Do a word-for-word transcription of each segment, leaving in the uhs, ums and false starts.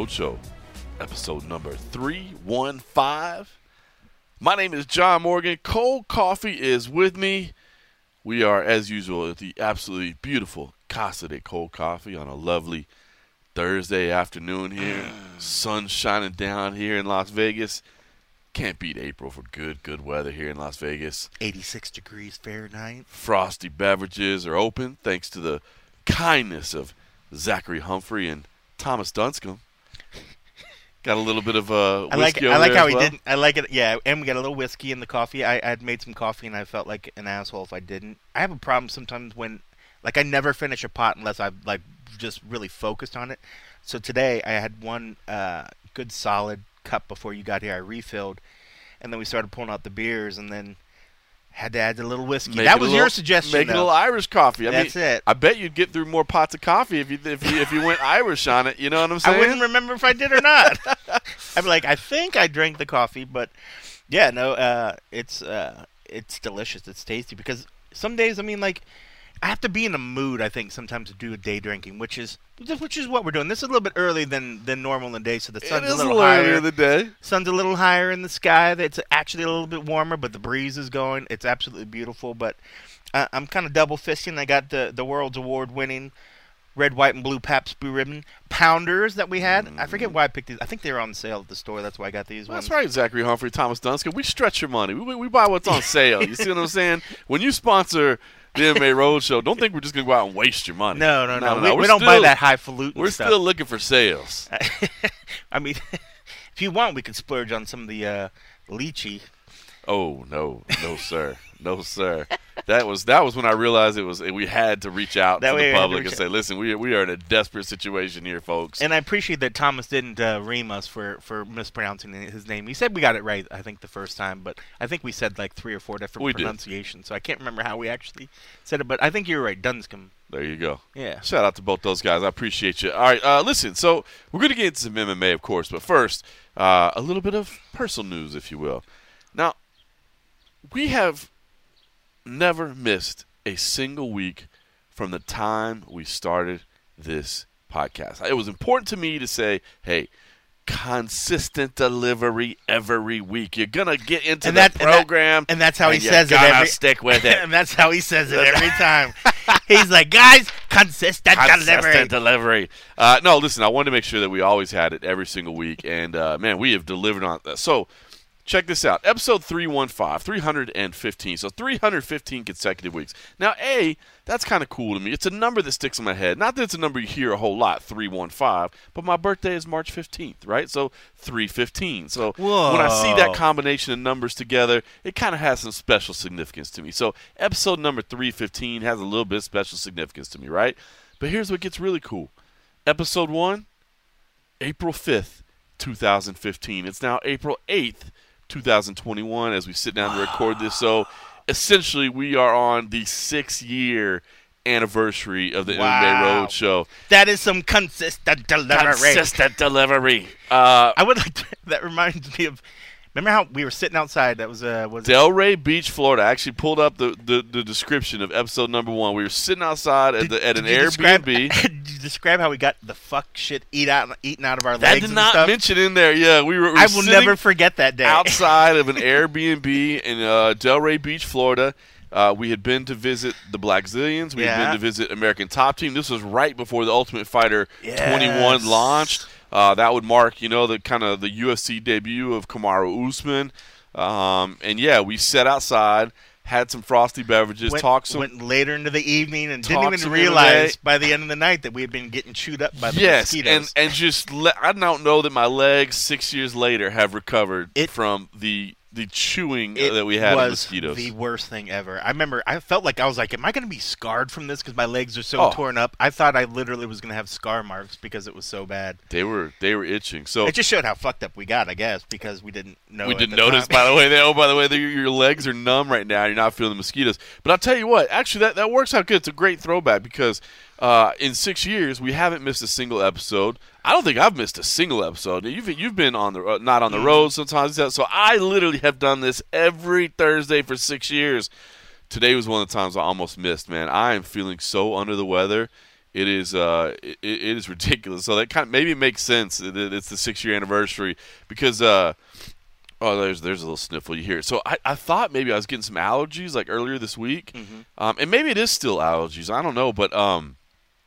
Roadshow, episode number three one five. My name is John Morgan. Cold Coffee is with me. We are, as usual, at the absolutely beautiful Casa de Cold Coffee on a lovely Thursday afternoon here. Sun shining down here in Las Vegas. Can't beat April for good, good weather here in Las Vegas. eighty-six degrees Fahrenheit. Frosty beverages are open thanks to the kindness of Zachary Humphrey and Thomas Dunscombe. Got a little bit of uh, whiskey I like, over I like there how as he well. didn't. I like it. Yeah, and we got a little whiskey in the coffee. I I'd made some coffee and I felt like an asshole if I didn't. I have a problem sometimes when, like, I never finish a pot unless I've like just really focused on it. So today I had one uh, good solid cup before you got here. I refilled, and then we started pulling out the beers, and then had to add a little whiskey. Make that it was a your little- suggestion. Make it a though. little Irish coffee. I That's mean, it. I bet you'd get through more pots of coffee if you if you if you went Irish on it. You know what I'm I saying? wouldn't remember if I did or not. I'd be like, I think I drank the coffee, but yeah, no, uh, it's uh, it's delicious. It's tasty because some days, I mean, like, I have to be in a mood, I think, sometimes to do a day drinking, which is which is what we're doing. This is a little bit early than, than normal in the day, so the It sun's is a little earlier higher. in the day. Sun's a little higher in the sky. It's actually a little bit warmer, but the breeze is going. It's absolutely beautiful. But uh, I'm kind of double fisting. I got the the world's award winning red, white, and blue Pabst Blue Ribbon pounders that we had. I forget why I picked these. I think they were on sale at the store. That's why I got these Well, ones. that's right, Zachary Humphrey, Thomas Dunscombe. We stretch your money. We, we buy what's on sale. You see what I'm saying? When you sponsor the M M A Roadshow, don't think we're just going to go out and waste your money. No, no, no. no, we we're we don't buy still- that highfalutin We're stuff. still looking for sales. I mean, if you want, we could splurge on some of the uh, lychee. Oh no, no sir, no sir. That was that was when I realized it was we had to reach out That to way we the had to public reach and say, listen, we we are in a desperate situation here, folks. And I appreciate that Thomas didn't uh, ream us for, for mispronouncing his name. He said we got it right, I think, the first time, but I think we said like three or four different We did. pronunciations, so I can't remember how we actually said it, but I think you're right, Dunscombe. There you go. Yeah. Shout out to both those guys. I appreciate you. All right, uh, listen. So we're going to get into some M M A, of course, but first, uh, a little bit of personal news, if you will. Now, we have never missed a single week from the time we started this podcast. It was important to me to say, hey, consistent delivery every week. You're going to get into And the that- and that- program. And that's how he and you says it gotta every stick with it. and that's how he says it every time. He's like, guys, consistent, Consistent delivery. delivery. Uh, no, listen, I wanted to make sure that we always had it every single week, and, uh, man, we have delivered on that. So, check this out. Episode three one five, three hundred fifteen. So, three hundred fifteen consecutive weeks. Now, A, that's kind of cool to me. It's a number that sticks in my head. Not that it's a number you hear a whole lot, three one five, but my birthday is March fifteenth, right? So, three fifteen. So, Whoa. when I see that combination of numbers together, it kind of has some special significance to me. So, episode number three fifteen has a little bit of special significance to me, right? But here's what gets really cool. Episode one, April fifth, two thousand fifteen. It's now April eighth, two thousand twenty-one as we sit down to record this. So essentially we are on the six-year anniversary of the Wow. M M A Roadshow. That is some consistent delivery. Consistent delivery. Uh, I would like to, that reminds me of, remember how we were sitting outside, that was, uh, was it? Delray Beach, Florida. I actually pulled up the, the, the description of episode number one. We were sitting outside at, the, at an Did you describe- Airbnb. Did you describe how we got the fuck shit eat out, eaten out of our That legs did and not stuff? mention in there. Yeah, we were. We were I will sitting never forget that day. outside of an Airbnb in uh, Delray Beach, Florida. Uh, we had been to visit the Black Zillions. We had Yeah. been to visit American Top Team. This was right before the Ultimate Fighter Yes. twenty-one launched. Uh, that would mark, you know, the kind of the U F C debut of Kamaru Usman. Um, and yeah, we sat outside, had some frosty beverages, went, talked some. went later into the evening and didn't talked even some realize M M A. by the end of the night that we had been getting chewed up by the Yes, mosquitoes. and and just le- I don't know that my legs six years later have recovered It- from the the chewing it that we had was of mosquitoes. the worst thing ever. I remember I felt like I was like, am I going to be scarred from this because my legs are so Oh. torn up? I thought I literally was going to have scar marks because it was so bad. They were they were itching. So It just showed how fucked up we got, I guess, because we didn't know. we at didn't the notice, time. by the way. That, oh, by the way, that your, your legs are numb right now. You're not feeling the mosquitoes. But I'll tell you what, actually, that, that works out good. It's a great throwback because uh, in six years we haven't missed a single episode. I don't think I've missed a single episode. You've you've been on the uh, not on the Mm. road sometimes. So I literally have done this every Thursday for six years. Today was one of the times I almost missed. Man, I am feeling so under the weather. It is uh, it, it is ridiculous. So that kind of maybe it makes sense that it's the six year anniversary because uh, oh, there's there's a little sniffle you hear. So I, I thought maybe I was getting some allergies like earlier this week, Mm-hmm. um, and maybe it is still allergies. I don't know, but um,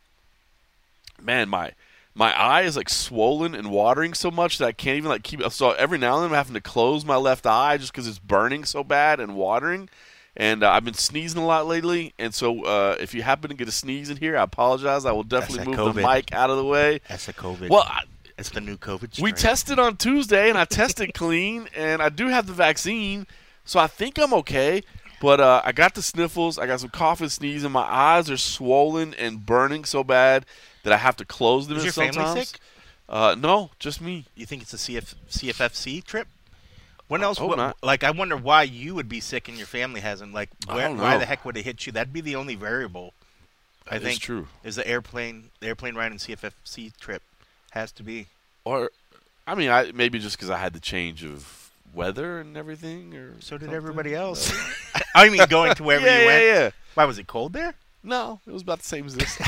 man, my my eye is like swollen and watering so much that I can't even like keep. So every now and then I'm having to close my left eye just because it's burning so bad and watering. And uh, I've been sneezing a lot lately, and so uh, if you happen to get a sneeze in here, I apologize. I will definitely That's move that the COVID. mic out of the way. That's the COVID. Well, I, it's the new COVID strain. we tested on Tuesday, and I tested clean, and I do have the vaccine, so I think I'm okay. But uh, I got the sniffles. I got some cough and sneezing. My eyes are swollen and burning so bad that I have to close them Is your sometimes. family sick? Uh, no, just me. You think it's a C F, C F F C trip? When I else? hope What, not. like, I wonder why you would be sick and your family hasn't. Like, I where, don't why know. the heck would it hit you? That'd be the only variable. I That is think true. is the airplane, the airplane ride and C F F C trip has to be. Or, I mean, I maybe just because I had the change of weather and everything, or So did something. everybody else. I mean, going to wherever yeah, you went. yeah, yeah. Why was it cold there? No, it was about the same as this.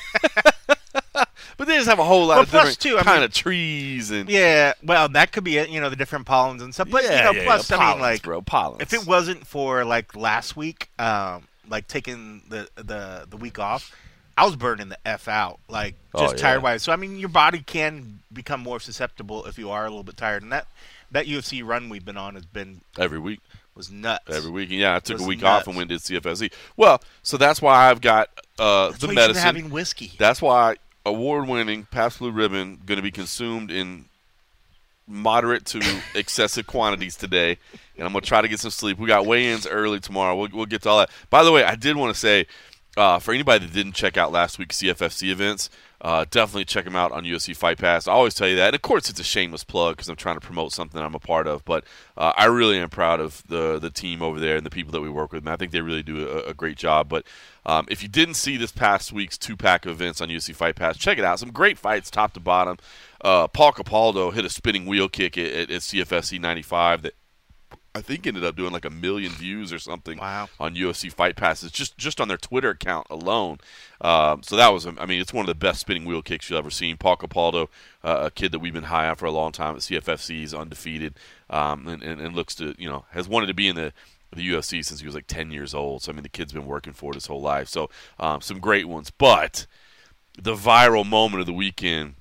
But they just have a whole lot Well, of plus, different too, I kind mean- of trees and Yeah. Well, that could be it. You know, the different pollens and stuff. But yeah, you know, yeah, plus, yeah, I mean, pollens, like, bro, pollens. if it wasn't for like last week, um, like taking the the the week off, I was burning the f out, like Oh, just yeah. tired wise. So I mean, your body can become more susceptible if you are a little bit tired, and that that U F C run we've been on has been every week, was nuts. every week, yeah, I took a was week nuts. off and went to C F S C. Well, so that's why I've got uh, That's the why you should be medicine. having whiskey. That's why award-winning Pabst Blue Ribbon going to be consumed in moderate to excessive quantities today, and I'm going to try to get some sleep. We got weigh-ins early tomorrow. We'll, we'll get to all that. By the way, I did want to say, uh, for anybody that didn't check out last week's C F F C events, uh, definitely check them out on U F C Fight Pass. I always tell you that. And, of course, it's a shameless plug because I'm trying to promote something I'm a part of. But uh, I really am proud of the the team over there and the people that we work with. And I think they really do a, a great job. But um, if you didn't see this past week's two-pack of events on U F C Fight Pass, check it out. Some great fights top to bottom. Uh, Paul Capaldo hit a spinning wheel kick at, at, at C F F C ninety-five that I think ended up doing like a million views or something Wow. on U F C Fight Passes, just just on their Twitter account alone. Um, so that was, I mean, it's one of the best spinning wheel kicks you'll ever seen. Paul Capaldo, uh, a kid that we've been high on for a long time at C F F C, he's undefeated, um, and, and, and looks to, you know, has wanted to be in the the U F C since he was like ten years old. So I mean, the kid's been working for it his whole life. So um, some great ones, but the viral moment of the weekend,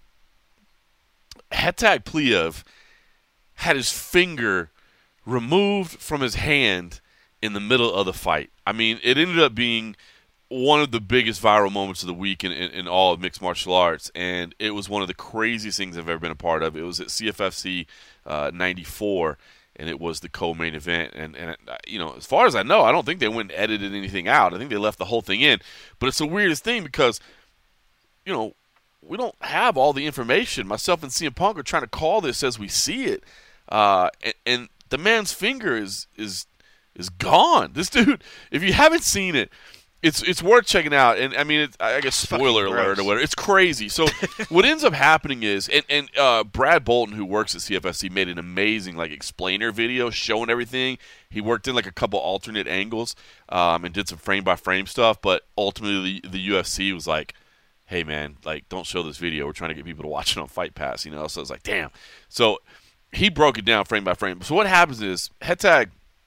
Hetag Pliev had his finger removed from his hand in the middle of the fight. I mean, it ended up being one of the biggest viral moments of the week in, in, in all of mixed martial arts, and it was one of the craziest things I've ever been a part of. It was at C F F C uh, ninety-four, and it was the co-main event. And, and uh, you know, as far as I know, I don't think they went and edited anything out. I think they left the whole thing in. But it's the weirdest thing because, you know, we don't have all the information. Myself and C M Punk are trying to call this as we see it, uh, and, and the man's finger is is is gone. This dude, if you haven't seen it, it's it's worth checking out. And I mean, it's, I guess spoiler fucking alert gross. or whatever. It's crazy. So what ends up happening is, and and uh, Brad Bolton, who works at C F F C, made an amazing like explainer video showing everything. He worked in like a couple alternate angles um, and did some frame by frame stuff. But ultimately, the, the U F C was like, hey man, like don't show this video. We're trying to get people to watch it on Fight Pass, you know. So it's like, damn. So he broke it down frame by frame. So what happens is Hetag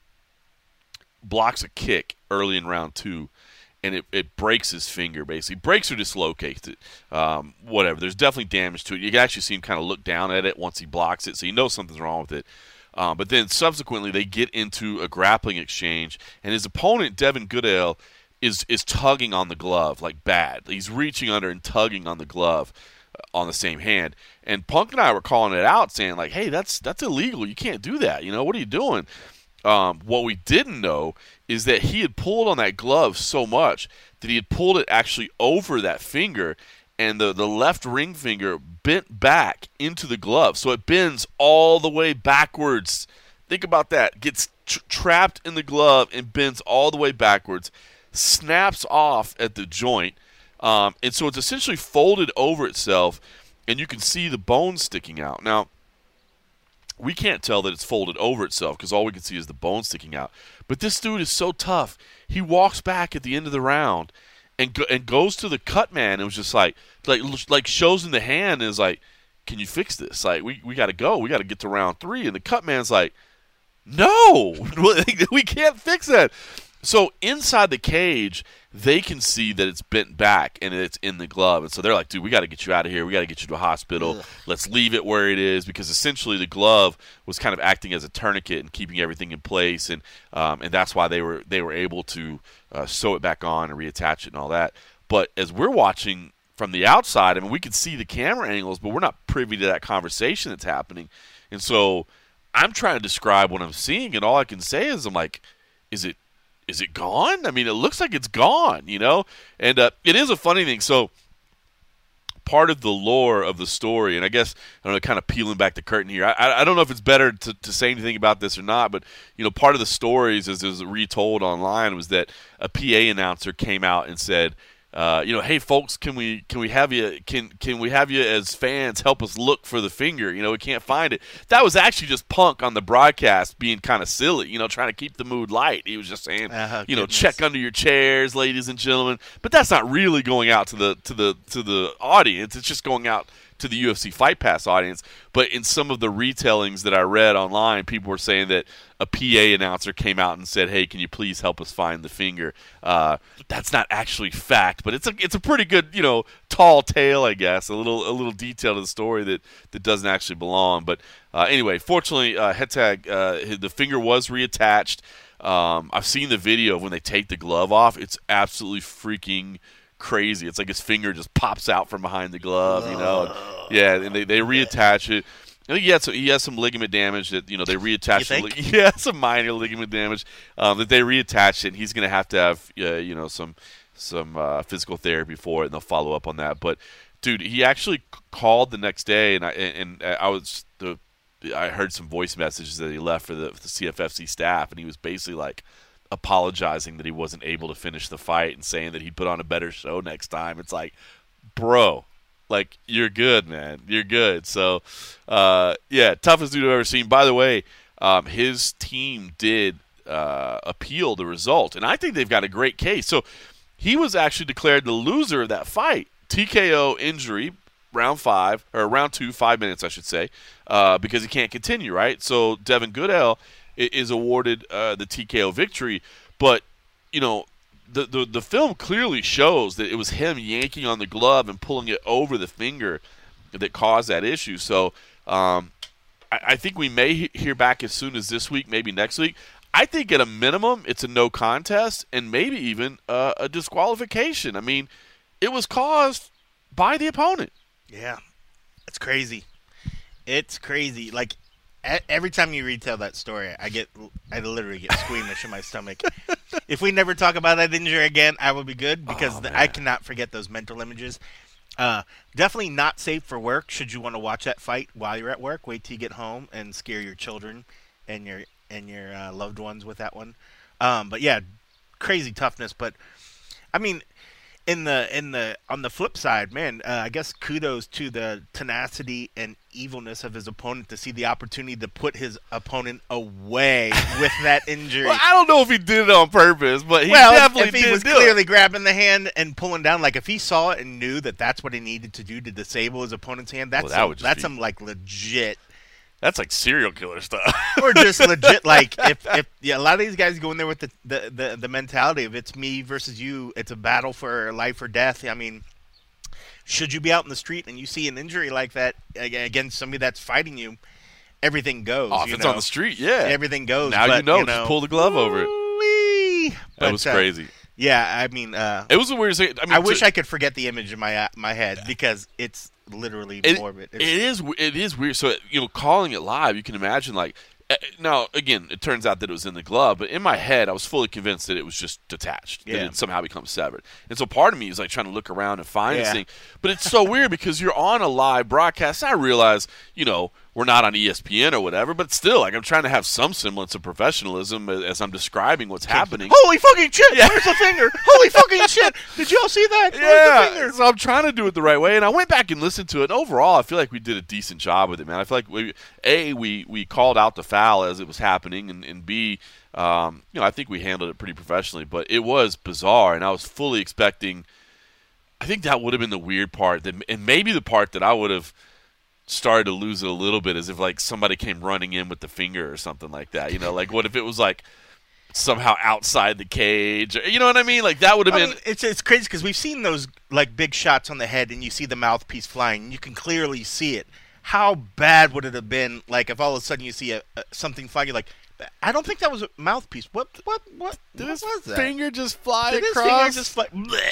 blocks a kick early in round two, and it, it breaks his finger, basically. Breaks or dislocates it. Um, whatever. There's definitely damage to it. You can actually see him kind of look down at it once he blocks it, so you know something's wrong with it. Um, but then subsequently they get into a grappling exchange, and his opponent, Devin Goodale, is is tugging on the glove like bad. He's reaching under and tugging on the glove uh, on the same hand. And Punk and I were calling it out, saying like, "Hey, that's that's illegal. You can't do that. You know, what are you doing?" Um, what we didn't know is that he had pulled on that glove so much that he had pulled it actually over that finger, and the, the left ring finger bent back into the glove. So it bends all the way backwards. Think about that. Gets tr- trapped in the glove and bends all the way backwards, snaps off at the joint, um, and so it's essentially folded over itself, and you can see the bone sticking out. Now, we can't tell that it's folded over itself because all we can see is the bone sticking out. But this dude is so tough. He walks back at the end of the round and go, and goes to the cut man and was just like like like shows in the hand and is like, can you fix this? Like we we got to go. We got to get to round three. And the cut man's like, no, we can't fix that. So inside the cage, they can see that it's bent back and it's in the glove. And so they're like, dude, we got to get you out of here. We got to get you to a hospital. Ugh. Let's leave it where it is, because essentially the glove was kind of acting as a tourniquet and keeping everything in place. And um, and that's why they were they were able to uh, sew it back on and reattach it and all that. But as we're watching from the outside, I mean, we can see the camera angles, but we're not privy to that conversation that's happening. And so I'm trying to describe what I'm seeing, and all I can say is I'm like, is it Is it gone? I mean, it looks like it's gone, you know? And uh, it is a funny thing. So part of the lore of the story, and I guess, I don't know, kind of peeling back the curtain here. I, I don't know if it's better to, to say anything about this or not, but, you know, part of the stories, as it was retold online, was that a P A announcer came out and said, Uh, you know, hey folks, can we can we have you can can we have you as fans help us look for the finger? You know, we can't find it. That was actually just Punk on the broadcast being kind of silly, you know, trying to keep the mood light. He was just saying, uh, you know, goodness. Check under your chairs, ladies and gentlemen. But that's not really going out to the to the to the audience. It's just going out to the U F C Fight Pass audience. But in some of the retellings that I read online, people were saying that a P A announcer came out and said, hey, can you please help us find the finger? Uh, that's not actually fact, but it's a it's a pretty good, you know, tall tale, I guess, a little a little detail to the story that, that doesn't actually belong. But uh, anyway, fortunately, uh, Hetag, uh, the finger was reattached. Um, I've seen the video of when they take the glove off. It's absolutely freaking crazy. It's like his finger just pops out from behind the glove, you know. And, yeah, and they, they reattach it. I think he had some, he has some ligament damage that, you know, they reattach. You think? Yeah, some minor ligament damage um, that they reattach it. And he's going to have to have, uh, you know, some some uh, physical therapy for it, and they'll follow up on that. But, dude, he actually called the next day, and I and I was the I heard some voice messages that he left for the, for the C F F C staff, and he was basically like apologizing that he wasn't able to finish the fight and saying that he'd put on a better show next time. It's like, bro, like, you're good, man. You're good. So, uh, yeah, toughest dude I've ever seen. By the way, um, his team did uh, appeal the result, and I think they've got a great case. So he was actually declared the loser of that fight. T K O injury, round five, or round two, five minutes, I should say, uh, because he can't continue, right? So Devin Goodell is awarded uh, the T K O victory, but, you know, the, the the film clearly shows that it was him yanking on the glove and pulling it over the finger that caused that issue. So um, I, I think we may he- hear back as soon as this week, maybe next week. I think at a minimum it's a no contest and maybe even uh, a disqualification. I mean, it was caused by the opponent. Yeah, it's crazy. It's crazy. Like, every time you retell that story, I get, I literally get squeamish in my stomach. If we never talk about that injury again, I will be good, because oh, the, I cannot forget those mental images. Uh, definitely not safe for work. Should you want to watch that fight while you're at work, wait till you get home and scare your children and your and your uh, loved ones with that one. Um, but yeah, crazy toughness. But I mean, in the in the on the flip side, man, uh, I guess kudos to the tenacity and evilness of his opponent to see the opportunity to put his opponent away with that injury. Well, I don't know if he did it on purpose, but he well, definitely if he did was do clearly it. grabbing the hand and pulling down, like if he saw it and knew that that's what he needed to do to disable his opponent's hand, that's Well, that some, would just that's be- some like legit. That's like serial killer stuff. Or just legit, like, if, if yeah, a lot of these guys go in there with the, the, the, the mentality of it's me versus you, it's a battle for life or death. I mean, should you be out in the street and you see an injury like that against somebody that's fighting you, everything goes. Oh, if you it's know? on the street, yeah. Everything goes. Now but, you know, you know, just pull the glove over it. Woo-wee. That But, was uh, crazy. Yeah, I mean, uh, It was a weird thing. I, mean, I wish to, I could forget the image in my uh, my head because it's literally it, morbid. It It's, is. It is weird. So, you know, calling it live, you can imagine, like, uh, now, again, it turns out that it was in the glove, but in my head, I was fully convinced that it was just detached, that Yeah. it somehow becomes severed. And so part of me is, like, trying to look around and find this Yeah. thing. But it's so weird because you're on a live broadcast. I realize, you know, we're not on E S P N or whatever, but still, like I'm trying to have some semblance of professionalism as, as I'm describing what's happening. Holy fucking shit! Yeah. Where's the finger? Holy fucking shit! Did y'all see that? Where's yeah, the finger? So I'm trying to do it the right way, and I went back and listened to it. And overall, I feel like we did a decent job with it, man. I feel like we, a we we called out the foul as it was happening, and, and b um, you know I think we handled it pretty professionally. But it was bizarre, and I was fully expecting. I think that would have been the weird part, that, and maybe the part that I would have started to lose it a little bit, is if like somebody came running in with the finger or something like that. You know, like what if it was like somehow outside the cage? Or, you know what I mean? Like that would have I been. mean, it's it's crazy because we've seen those like big shots on the head, and you see the mouthpiece flying, and you can clearly see it. How bad would it have been, like if all of a sudden you see a, a something flying? You're like, I don't think that was a mouthpiece. What what what? Did what his was that? finger just fly Did across? his finger just fly?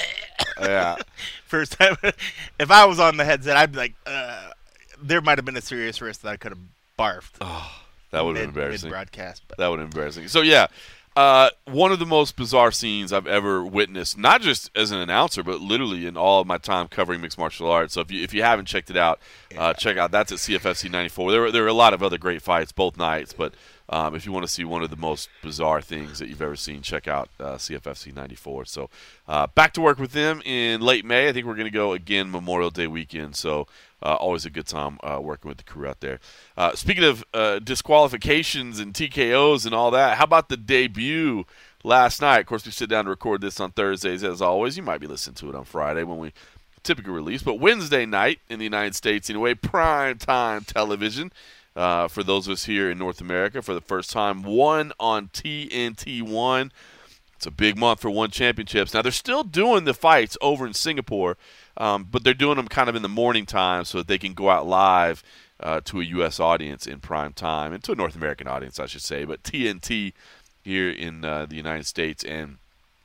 Yeah. First time, if I was on the headset, I'd be like, uh, there might have been a serious risk that I could have barfed. Oh, that would have mid, been embarrassing. Mid-broadcast, but. That would have been embarrassing. So, yeah, uh, one of the most bizarre scenes I've ever witnessed, not just as an announcer, but literally in all of my time covering mixed martial arts. So if you if you haven't checked it out, uh, check out. That's at C F F C ninety-four. There were, there were a lot of other great fights both nights, but um, if you want to see one of the most bizarre things that you've ever seen, check out uh, C F F C ninety-four. So uh, back to work with them in late May. I think we're going to go again Memorial Day weekend. So uh, always a good time uh, working with the crew out there. Uh, speaking of uh, disqualifications and T K Os and all that, how about the debut last night? Of course, we sit down to record this on Thursdays as always. You might be listening to it on Friday when we typically release. But Wednesday night in the United States, anyway, prime time television. Uh, for those of us here in North America, for the first time, one on T N T one. It's a big month for one championships. Now, they're still doing the fights over in Singapore, um, but they're doing them kind of in the morning time so that they can go out live uh, to a U S audience in prime time, and to a North American audience, I should say, but T N T here in uh, the United States. And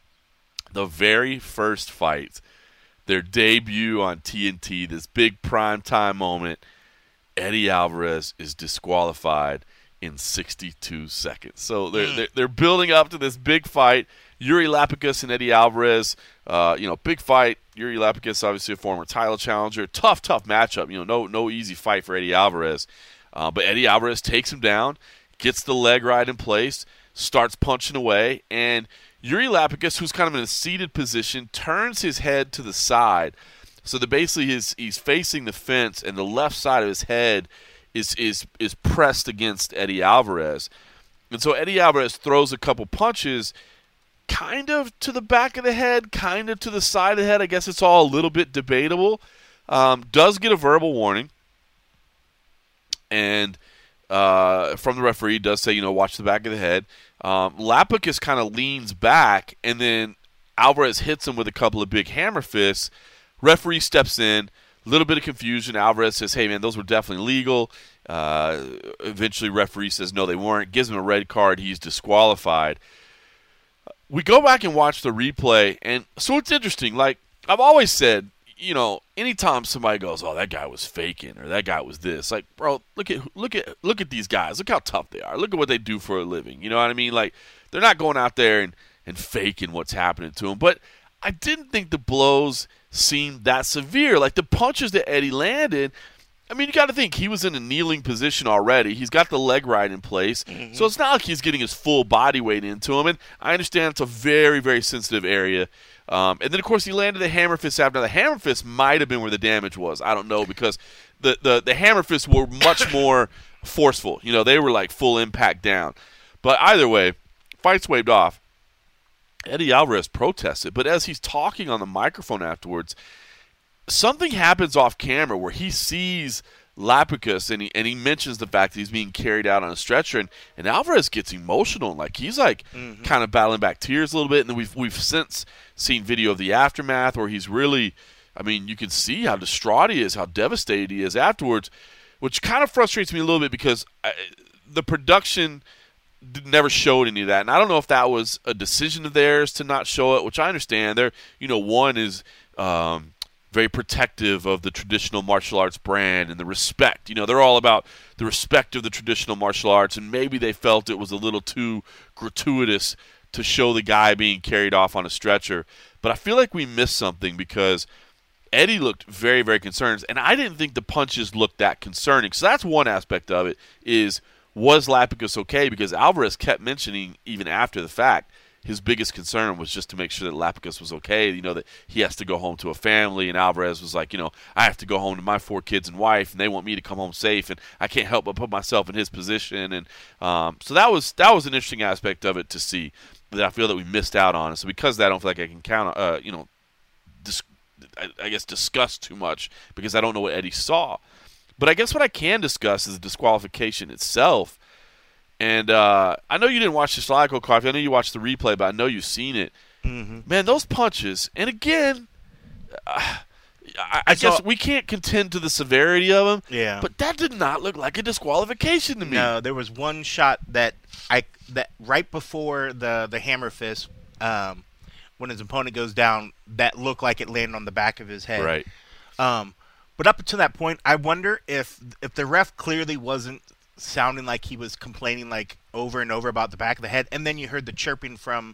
the very first fight, their debut on T N T, this big prime time moment, Eddie Alvarez is disqualified in sixty-two seconds. So they're, they're they're building up to this big fight. Yuri Lapicus and Eddie Alvarez, uh, you know, big fight. Yuri Lapicus, obviously a former title challenger. Tough, tough matchup. You know, no no easy fight for Eddie Alvarez. Uh, but Eddie Alvarez takes him down, gets the leg right in place, starts punching away, and Yuri Lapicus, who's kind of in a seated position, turns his head to the side. So that basically he's, he's facing the fence, and the left side of his head is is is pressed against Eddie Alvarez. And so Eddie Alvarez throws a couple punches kind of to the back of the head, kind of to the side of the head. I guess it's all a little bit debatable. Um, does get a verbal warning. And uh, from the referee, does say, you know, watch the back of the head. Um, Lapicus kind of leans back, and then Alvarez hits him with a couple of big hammer fists. Referee steps in, a little bit of confusion. Alvarez says, hey, man, those were definitely legal. Uh, eventually, referee says, no, they weren't. Gives him a red card. He's disqualified. We go back and watch the replay, and so it's interesting. Like, I've always said, you know, anytime somebody goes, oh, that guy was faking or that guy was this, like, bro, look at look at look at these guys. Look how tough they are. Look at what they do for a living. You know what I mean? Like, they're not going out there and, and faking what's happening to them. But I didn't think the blows seemed that severe. Like, the punches that Eddie landed, I mean, you got to think he was in a kneeling position already. He's got the leg right in place. Mm-hmm. So it's not like he's getting his full body weight into him. And I understand it's a very, very sensitive area. Um, and then, of course, he landed the hammer fist after. Now, the hammer fist might have been where the damage was. I don't know, because the, the, the hammer fists were much more forceful. You know, they were like full impact down. But either way, fight's waved off. Eddie Alvarez protested. But as he's talking on the microphone afterwards, something happens off camera where he sees Lapicus, and he and he mentions the fact that he's being carried out on a stretcher, and, and Alvarez gets emotional, and like he's like mm-hmm. kind of battling back tears a little bit. And then we've we've since seen video of the aftermath where he's really, I mean, you can see how distraught he is, how devastated he is afterwards, which kind of frustrates me a little bit because I, the production never showed any of that, and I don't know if that was a decision of theirs to not show it, which I understand. They're, you know, one is um, very protective of the traditional martial arts brand and the respect. You know, they're all about the respect of the traditional martial arts, and maybe they felt it was a little too gratuitous to show the guy being carried off on a stretcher. But I feel like we missed something because Eddie looked very, very concerned, and I didn't think the punches looked that concerning. So that's one aspect of it is, was Lapicus okay? Because Alvarez kept mentioning, even after the fact, his biggest concern was just to make sure that Lapicus was okay, you know, that he has to go home to a family, and Alvarez was like, you know, I have to go home to my four kids and wife, and they want me to come home safe, and I can't help but put myself in his position. And um, so that was that was an interesting aspect of it to see that I feel that we missed out on. And so because of that, I don't feel like I can count, uh, you know, dis- I, I guess discuss too much because I don't know what Eddie saw. But I guess what I can discuss is the disqualification itself. And uh, I know you didn't watch this live, Coffee. I know you watched the replay, but I know you've seen it. Mm-hmm. Man, those punches. And again, uh, I, I So- guess we can't contend to the severity of them. Yeah. But that did not look like a disqualification to me. No, there was one shot that I that right before the the hammer fist, um, when his opponent goes down, that looked like it landed on the back of his head. Right. Um, but up until that point, I wonder if if the ref clearly wasn't sounding like he was complaining like over and over about the back of the head, and then you heard the chirping from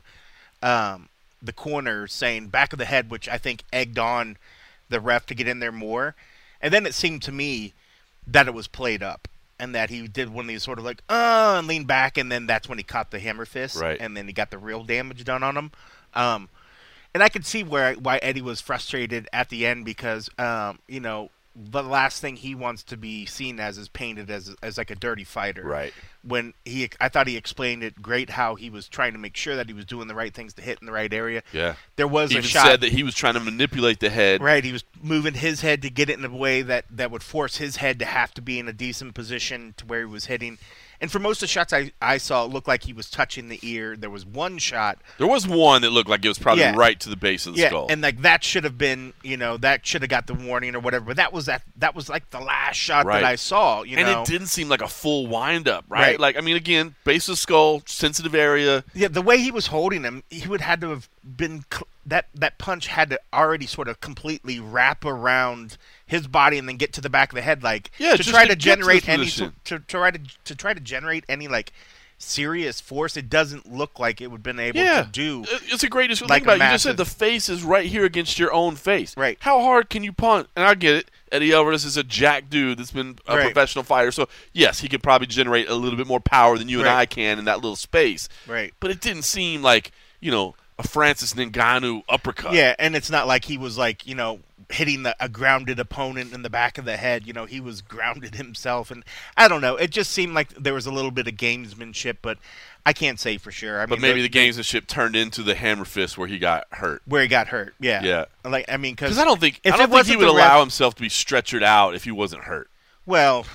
um, the corner saying back of the head, which I think egged on the ref to get in there more. And then it seemed to me that it was played up, and that he did one of these sort of like uh and leaned back, and then that's when he caught the hammer fist, Right. and then he got the real damage done on him. Um, and I could see where why Eddie was frustrated at the end because um, you know, the last thing he wants to be seen as is painted as as like a dirty fighter. Right. When he, I thought he explained it great how he was trying to make sure that he was doing the right things to hit in the right area. Yeah. There was He a even shot. said that he was trying to manipulate the head. Right, he was moving his head to get it in a way that, that would force his head to have to be in a decent position to where he was hitting. And for most of the shots I, I saw, it looked like he was touching the ear. There was one shot. There was one that looked like it was probably Yeah. right to the base of the Yeah, skull. and like that should have been, you know, that should have got the warning or whatever. But that was that that was like the last shot Right. that I saw, you and know. it didn't seem like a full wind-up, right? Right. Like, I mean, again, base of skull, sensitive area. Yeah, the way he was holding him, he would had to have been cl- that that punch had to already sort of completely wrap around his body and then get to the back of the head, like Yeah, to just try to to, get to generate this any position. to, to try to to try to generate any like serious force. It doesn't look like it would have been able Yeah. to do. It's a great issue. Like Think about a it. You just said massive- the face is right here against your own face. Right. How hard can you punch? And I get it. Eddie Alvarez is a jack dude that's been a Right. professional fighter. So, yes, he could probably generate a little bit more power than you and Right. I can in that little space. Right. But it didn't seem like, you know, a Francis Ngannou uppercut. Yeah, and it's not like he was like, you know, hitting the, a grounded opponent in the back of the head. You know, he was grounded himself, and I don't know. It just seemed like there was a little bit of gamesmanship, but I can't say for sure. I But mean, maybe the gamesmanship turned into the hammer fist where he got hurt. where he got hurt. Yeah, Yeah. Like I mean, Because I don't think if I don't it think he wasn't would the allow ref- himself to be stretchered out if he wasn't hurt. Well,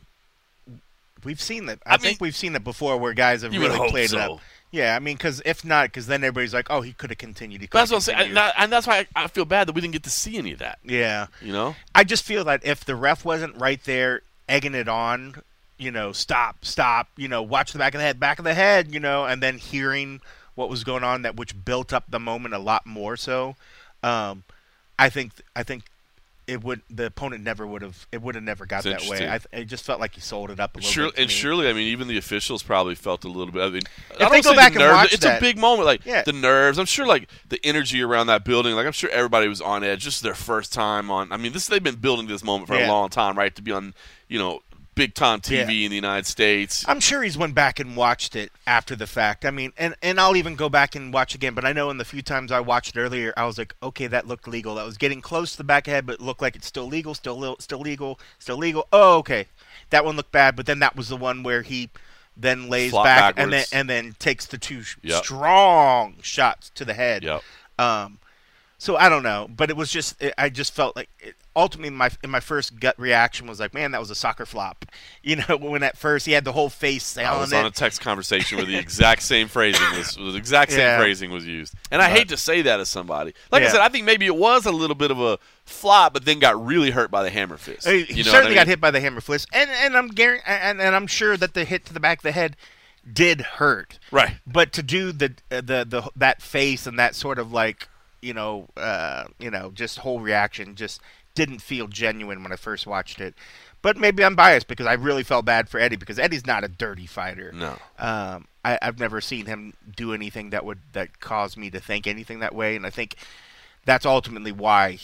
we've seen that. I, I think mean, we've seen it before where guys have you would really hope played so. it up. Yeah, I mean, because if not, because then everybody's like, oh, he could have continued. He But that's coulda what I'm saying, and, continued. that- and that's why I, I feel bad that we didn't get to see any of that. Yeah. You know, I just feel that if the ref wasn't right there egging it on, you know, stop, stop, you know, watch the back of the head, back of the head, you know, and then hearing what was going on, that which built up the moment a lot more so, um, I think I think it would the opponent never would have it would have never got It's that way. interesting. I, it just felt like he sold it up a little Sure, bit. to and me. surely, I mean, even the officials probably felt a little bit. I mean, I If don't they go say back the and nerves, watch it's that- a big moment. Like Yeah. the nerves, I'm sure, like the energy around that building. Like I'm sure everybody was on edge. Just their first time on. I mean, this they've been building this moment for Yeah. a long time, right? To be on, you know, big time T V Yeah. in the United States. I'm sure he's went back and watched it after the fact. I mean, and, and I'll even go back and watch again. But I know in the few times I watched it earlier, I was like, okay, that looked legal. That was getting close to the back of the head, but it looked like it's still legal, still li- still legal, still legal. Oh, okay, that one looked bad. But then that was the one where he then lays Flop back and then backwards. and then takes the two sh- Yep. strong shots to the head. Yep. Um, so I don't know, but it was just it, I just felt like it, ultimately my in my first gut reaction was like, man, that was a soccer flop. You know, when at first he had the whole face I on was it. on a text conversation where the exact same phrasing was, was the exact same Yeah. phrasing was used, and I But- hate to say that as somebody. Like I Yeah. said, I think maybe it was a little bit of a flop, but then got really hurt by the hammer fist. He You know certainly what I mean? got hit by the hammer fist, and and I'm guar- and and I'm sure that the hit to the back of the head did hurt. Right. But to do the uh, the the that face and that sort of like you know uh, you know just whole reaction just didn't feel genuine when I first watched it. But maybe I'm biased because I really felt bad for Eddie because Eddie's not a dirty fighter. No. Um, I, I've never seen him do anything that would that caused me to think anything that way, and I think that's ultimately why he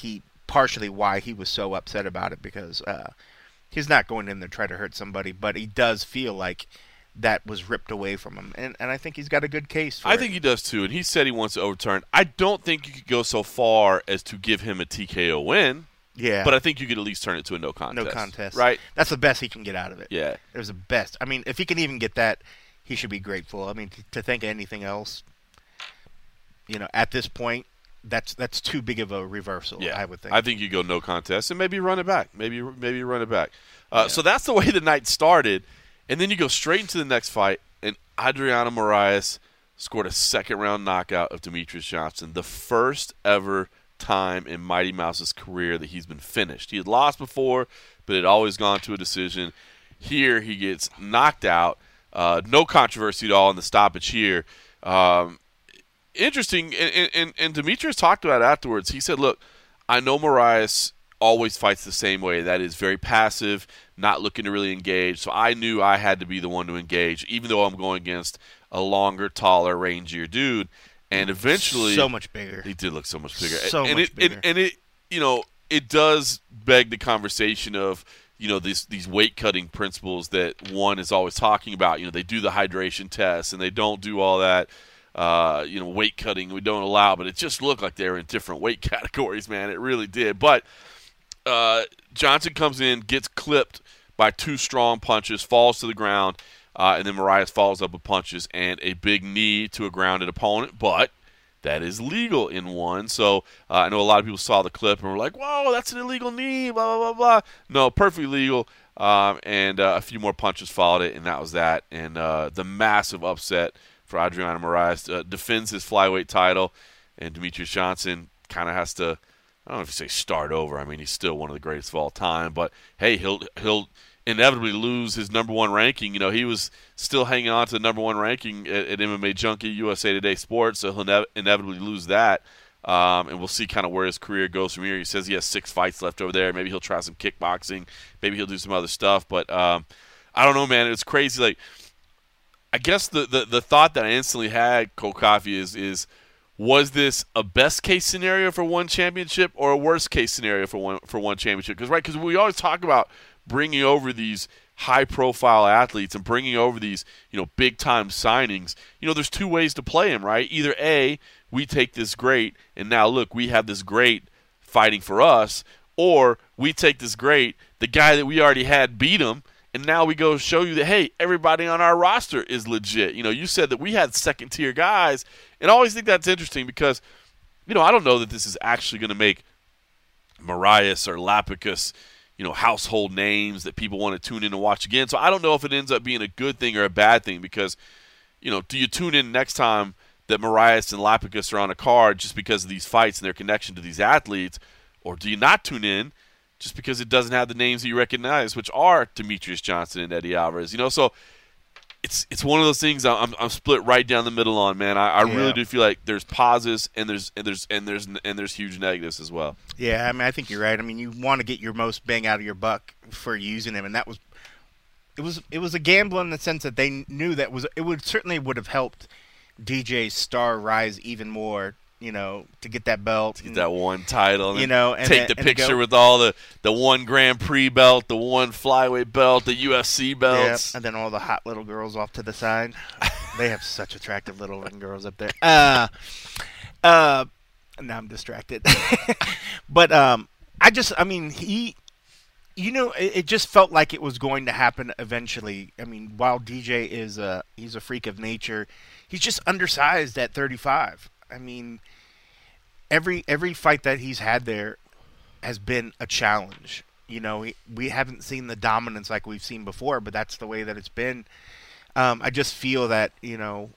partially why he was so upset about it, because uh, he's not going in there to try to hurt somebody, but he does feel like that was ripped away from him, and and I think he's got a good case for I it. think he does too, and he said he wants to overturn. I don't think you could go so far as to give him a T K O win. Yeah, but I think you could at least turn it to a no contest. No contest, right? That's the best he can get out of it. Yeah, it was the best. I mean, if he can even get that, he should be grateful. I mean, to, to think of anything else, you know, at this point, that's that's too big of a reversal. Yeah, I would think. I think you go no contest and maybe run it back. Maybe maybe run it back. Uh, Yeah. So that's the way the night started, and then you go straight into the next fight, and Adriano Moraes scored a second round knockout of Demetrius Johnson, the first ever time in Mighty Mouse's career that he's been finished. He had lost before, but had always gone to a decision. Here he gets knocked out. Uh, no controversy at all in the stoppage here. Um, interesting, and, and, and Demetrius talked about it afterwards. He said, look, I know Moraes always fights the same way. That is very passive, not looking to really engage. So I knew I had to be the one to engage, even though I'm going against a longer, taller, rangier dude. And eventually, so much bigger. He did look so much bigger. So and much it, bigger. And, and it, you know, it does beg the conversation of, you know, these these weight cutting principles that one is always talking about. You know, they do the hydration tests and they don't do all that. Uh, you know, weight cutting we don't allow, but it just looked like they were in different weight categories, man. It really did. But uh, Johnson comes in, gets clipped by two strong punches, falls to the ground. Uh, and then Moraes follows up with punches and a big knee to a grounded opponent, but that is legal in one. So uh, I know a lot of people saw the clip and were like, whoa, that's an illegal knee, blah, blah, blah, blah. No, perfectly legal. Um, and uh, a few more punches followed it, and that was that. And uh, the massive upset for Adriano Moraes uh, defends his flyweight title, and Demetrius Johnson kind of has to, I don't know if you say start over. I mean, he's still one of the greatest of all time, but hey, he'll he'll inevitably lose his number one ranking. You know, he was still hanging on to the number one ranking at, at M M A Junkie, U S A Today Sports, so he'll ne- inevitably lose that. Um, and we'll see kind of where his career goes from here. He says he has six fights left over there. Maybe he'll try some kickboxing. Maybe he'll do some other stuff. But um, I don't know, man. It's crazy. Like, I guess the, the, the thought that I instantly had, Cold Coffee, is is was this a best case scenario for one championship or a worst case scenario for one for one championship? Because right, because we always talk about bringing over these high-profile athletes and bringing over these, you know, big-time signings. You know, there's two ways to play them, right? Either A, we take this great, and now, look, we have this great fighting for us, or we take this great, the guy that we already had beat him, and now we go show you that, hey, everybody on our roster is legit. You know, you said that we had second-tier guys, and I always think that's interesting because, you know, I don't know that this is actually going to make Moraes or Lapicus, you know, household names that people want to tune in and watch again. So I don't know if it ends up being a good thing or a bad thing because, you know, do you tune in next time that Moraes and Lapicus are on a card just because of these fights and their connection to these athletes, or do you not tune in just because it doesn't have the names that you recognize, which are Demetrius Johnson and Eddie Alvarez? You know, so it's it's one of those things I'm I'm split right down the middle on, man. I, I Yeah. really do feel like there's positives and there's and there's and there's and there's huge negatives as well. Yeah, I mean, I think you're right. I mean, you want to get your most bang out of your buck for using him, and that was it was it was a gamble in the sense that they knew that was it would certainly would have helped D J's star rise even more. You know, to get that belt, Get that one title, and You know, and take then- the and picture go- with all the, the one Grand Prix belt, the one flyweight belt, the U F C yeah, belts. and then all the hot little girls off to the side. They have such attractive little girls up there. Uh, uh, now I'm distracted. But um, I just, I mean, he, you know, it, it just felt like it was going to happen eventually. I mean, while D J is a, he's a freak of nature, he's just undersized at thirty-five. I mean, every every fight that he's had there has been a challenge. You know, we, we haven't seen the dominance like we've seen before, but that's the way that it's been. Um, I just feel that, you know,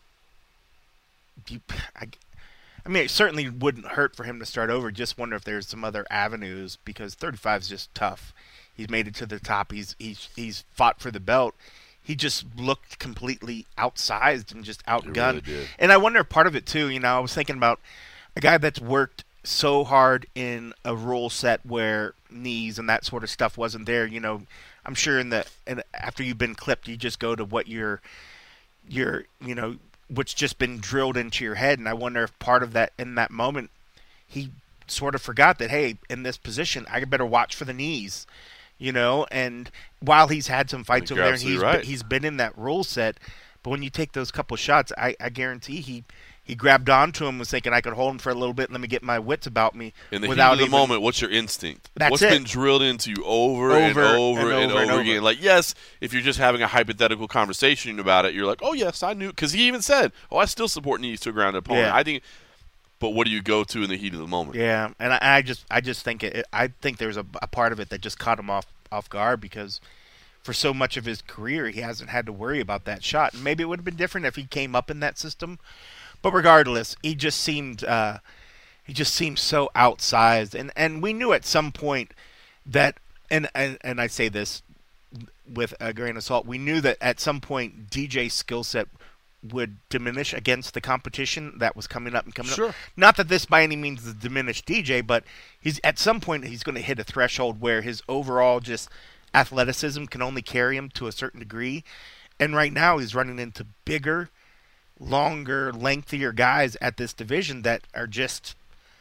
you, I, I mean, it certainly wouldn't hurt for him to start over. Just wonder if there's some other avenues because thirty-five is just tough. He's made it to the top. He's he's he's fought for the belt. He just looked completely outsized and just outgunned. really did. And I wonder if part of it too. You know, I was thinking about a guy that's worked so hard in a rule set where knees and that sort of stuff wasn't there. You know, I'm sure in the and after you've been clipped, you just go to what you're, you're, you know, what's just been drilled into your head. And I wonder if part of that in that moment, he sort of forgot that, hey, in this position, I better watch for the knees, you know. And while he's had some fights over there, and he's right. been, he's been in that rule set, but when you take those couple shots, I, I guarantee he. He grabbed onto him, was thinking I could hold him for a little bit and let me get my wits about me. In the without heat of the even, moment, what's your instinct? That's What's it. been drilled into you over, Over and over and and, over over, and over. again? Like, yes, if you're just having a hypothetical conversation about it, you're like, oh, yes, I knew. Because he even said, oh, I still support knees to a grounded opponent. Yeah. I think, but what do you go to in the heat of the moment? Yeah, and I, I just I just think it. I think there's a, a part of it that just caught him off, off guard because for so much of his career, he hasn't had to worry about that shot. And maybe it would have been different if he came up in that system. But regardless, he just seemed uh, he just seemed so outsized, and and we knew at some point that, and and, and I say this with a grain of salt, we knew that at some point D J's skill set would diminish against the competition that was coming up and coming Sure. up. Not that this by any means is diminished D J, but he's at some point he's going to hit a threshold where his overall just athleticism can only carry him to a certain degree, and right now he's running into bigger, longer, lengthier guys at this division that are just,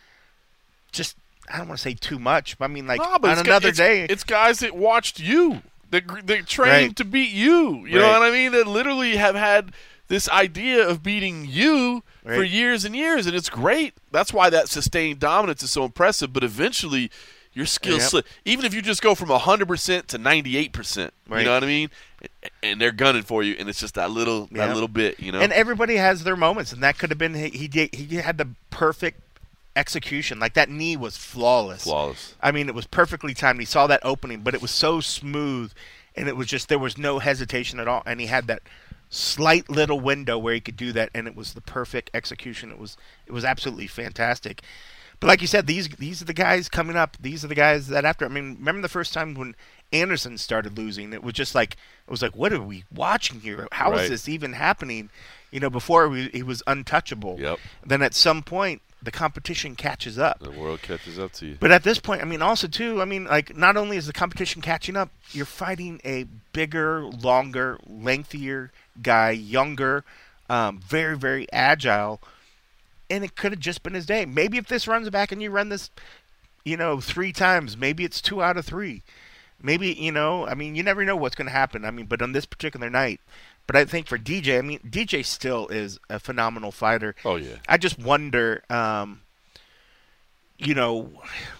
just I don't want to say too much, but I mean, like, No, but on it's another gu- it's, day. It's guys that watched you, that, gr- that trained Right. to beat you. You know Right. what I mean? That literally have had this idea of beating you for Right. years and years, and it's great. That's why that sustained dominance is so impressive, but eventually your skills Yep. slip. Even if you just go from one hundred percent to ninety-eight percent, you Right. know what I mean? And they're gunning for you, and it's just that little that Yeah. little bit, you know? And everybody has their moments, and that could have been he he, did, he had the perfect execution. Like, that knee was flawless. Flawless. I mean, it was perfectly timed. He saw that opening, but it was so smooth, and it was just there was no hesitation at all. And he had that slight little window where he could do that, and it was the perfect execution. It was it was absolutely fantastic. But like you said, these these are the guys coming up. These are the guys that after. I mean, remember the first time when Anderson started losing? It was just like it was like, what are we watching here? How is Right. this even happening? You know, before we, he was untouchable. Yep. Then at some point, the competition catches up. The world catches up to you. But at this point, I mean, also too, I mean, like, not only is the competition catching up, you're fighting a bigger, longer, lengthier guy, younger, um, very, very agile, and it could have just been his day. Maybe if this runs back and you run this, you know, three times, maybe it's two out of three. Maybe, you know, I mean, you never know what's going to happen. I mean, but on this particular night, but I think for D J, I mean, D J still is a phenomenal fighter. Oh, yeah. I just wonder, um, you know,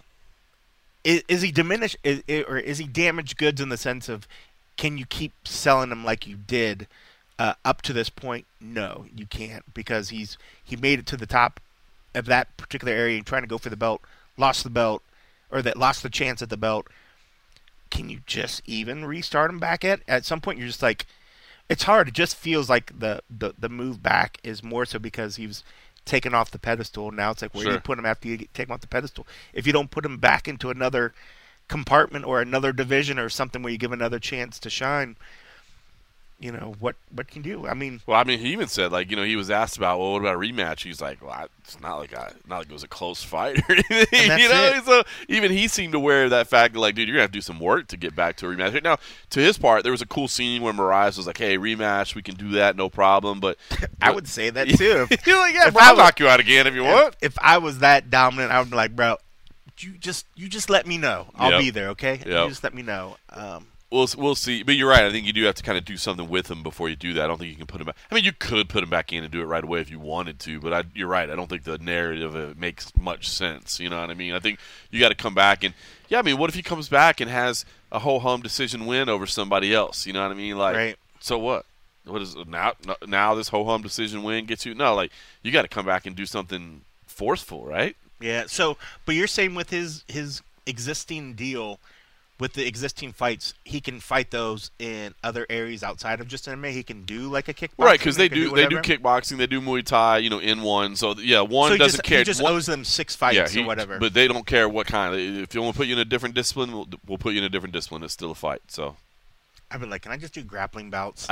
is, is he diminished, is, or is he damaged goods in the sense of, can you keep selling him like you did uh, up to this point? No, you can't, because he's he made it to the top of that particular area and trying to go for the belt, lost the belt, or that lost the chance at the belt. Can you just even restart him back at? At some point, you're just like, it's hard. It just feels like the, the, the move back is more so because he was taken off the pedestal. Now it's like, where do Sure. you put him after you get, take him off the pedestal? If you don't put him back into another compartment or another division or something where you give another chance to shine, you know, what what can you do? I mean, Well, I mean, he even said, like, you know, he was asked about, well, what about a rematch? He's like, well, I, it's not like I, not like it was a close fight or anything, that's you know. it. So even he seemed aware of that fact, like, dude, you're gonna have to do some work to get back to a rematch. Now, to his part, there was a cool scene where Mariah was like, hey, rematch, we can do that, no problem. But I would say that too. If, you're like, yeah, if bro, I I'll was- knock you out again if you want. if, if I was that dominant, I would be like, bro, you just you just let me know. I'll Yep. be there, okay? Yep. You just let me know. Um, We'll we'll see, but you're right. I think you do have to kind of do something with him before you do that. I don't think you can put him back. I mean, you could put him back in and do it right away if you wanted to, but I, you're right. I don't think the narrative uh, makes much sense. You know what I mean? I think you got to come back and yeah. I mean, what if he comes back and has a whole hum decision win over somebody else? You know what I mean? Like, Right. so what? What is now? Now this whole hum decision win gets you? No, like you got to come back and do something forceful, right? Yeah. So, but you're saying with his his existing deal, with the existing fights, he can fight those in other areas outside of just M M A. He can do like a kickboxing, Right, because they he can do they do whatever? kickboxing, they do Muay Thai, you know, in one. So yeah, one So he doesn't just, care. He just one, owes them six fights yeah, he- or whatever. But they don't care what kind. If you want to put you in a different discipline, we'll, we'll put you in a different discipline. It's still a fight. So I'd be like, can I just do grappling bouts?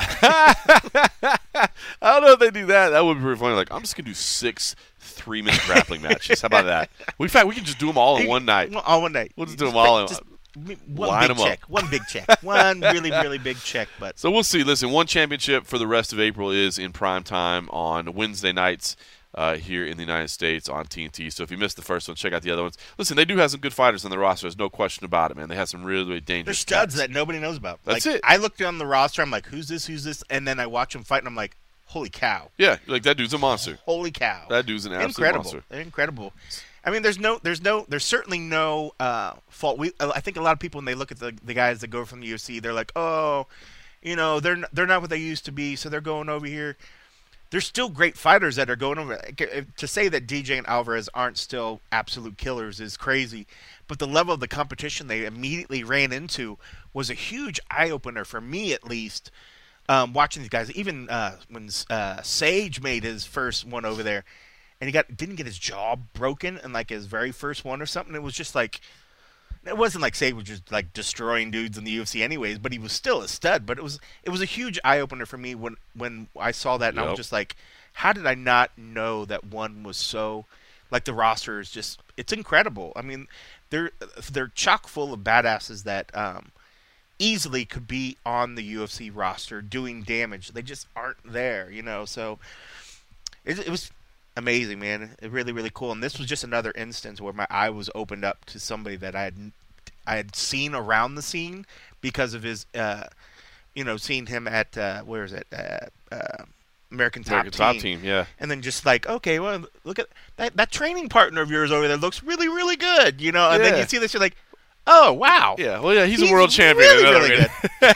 I don't know if they do that. That would be pretty funny. Like I'm just gonna do six three minute grappling matches. How about that? We in fact we can just do them all in one night. All one night. We'll just do them all in- Just one line big 'em up. check. One big check. One really, really big check. But So we'll see. Listen, one championship for the rest of April is in prime time on Wednesday nights. uh, here in the United States on T N T. So if you missed the first one, check out the other ones. Listen, they do have some good fighters on the roster. There's no question about it, man. They have some really, really dangerous They're studs guys. that nobody knows about. That's like, it. I looked on the roster. I'm like, who's this? Who's this? And then I watch them fight, and I'm like, holy cow. Yeah, like that dude's a monster. Holy cow. That dude's an absolute incredible. monster. They're incredible. I mean, there's no, there's no, there's certainly no uh, fault. We, I think a lot of people when they look at the the guys that go from the U F C, they're like, oh, you know, they're they're not what they used to be, so they're going over here. There's still great fighters that are going over. To say that D J and Alvarez aren't still absolute killers is crazy, but the level of the competition they immediately ran into was a huge eye opener for me, at least. Um, watching these guys, even uh, when uh, Sage made his first one over there. And he got didn't get his jaw broken in like his very first one or something. It was just like, it wasn't like Sage was just like destroying dudes in the U F C anyways, but he was still a stud. But it was it was a huge eye opener for me when when I saw that, and Yep. I was just like, how did I not know that one was so, like the roster is just, it's incredible. I mean, they're they're chock full of badasses that um, easily could be on the U F C roster doing damage. They just aren't there, you know. So it, it was. Amazing, man. It really, really cool. And this was just another instance where my eye was opened up to somebody that I had I had seen around the scene because of his, uh, you know, seeing him at uh, where is it, uh, uh, American Top American Team. Top Team, yeah. And then just like, okay, well, look at that that training partner of yours over there looks really, really good, you know. And Yeah. then you see this, you're like, oh wow, Yeah, well, yeah, he's, He's a world champion. really, in another really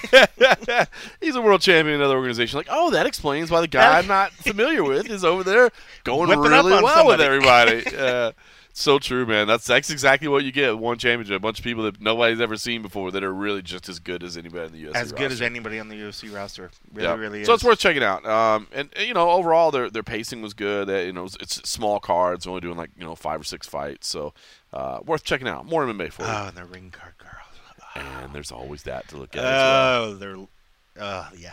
organ- he's a world champion in another organization. Like, oh, that explains why the guy I'm not familiar with is over there going Whipping up really on well with somebody. everybody. Uh, so true, man. That's that's exactly what you get. One championship, a bunch of people that nobody's ever seen before that are really just as good as anybody in the U F C as good as roster. anybody on the U F C roster. Really, Yeah. really is. So it's worth checking out. Um, and and, you know, overall, their their pacing was good. Uh, you know, it's, it's small cards, only doing like you know five or six fights. So uh, worth checking out. More M M A for you. Oh, and the ring card girls. And there's always that to look at. as well. Oh, they're, uh, yeah.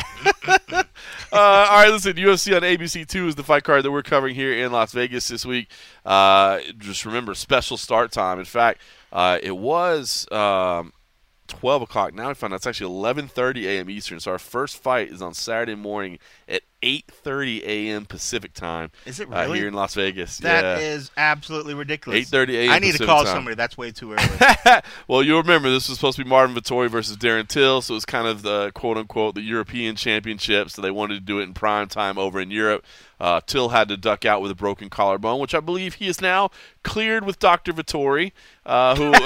Uh, all right, listen, U F C on A B C two is the fight card that we're covering here in Las Vegas this week. Uh, just remember, special start time. In fact, uh, it was um, twelve o'clock. Now I found out it's actually eleven thirty a.m. Eastern. So our first fight is on Saturday morning at eight thirty a.m. Pacific time. Is it uh, really? here in Las Vegas? That yeah. is absolutely ridiculous. eight thirty a.m. I need Pacific to call time. somebody. That's way too early. Well, you'll remember this was supposed to be Marvin Vettori versus Darren Till, so it was kind of the quote-unquote the European Championship, so they wanted to do it in prime time over in Europe. Uh, Till had to duck out with a broken collarbone, which I believe he is now cleared with Doctor Vettori, uh, who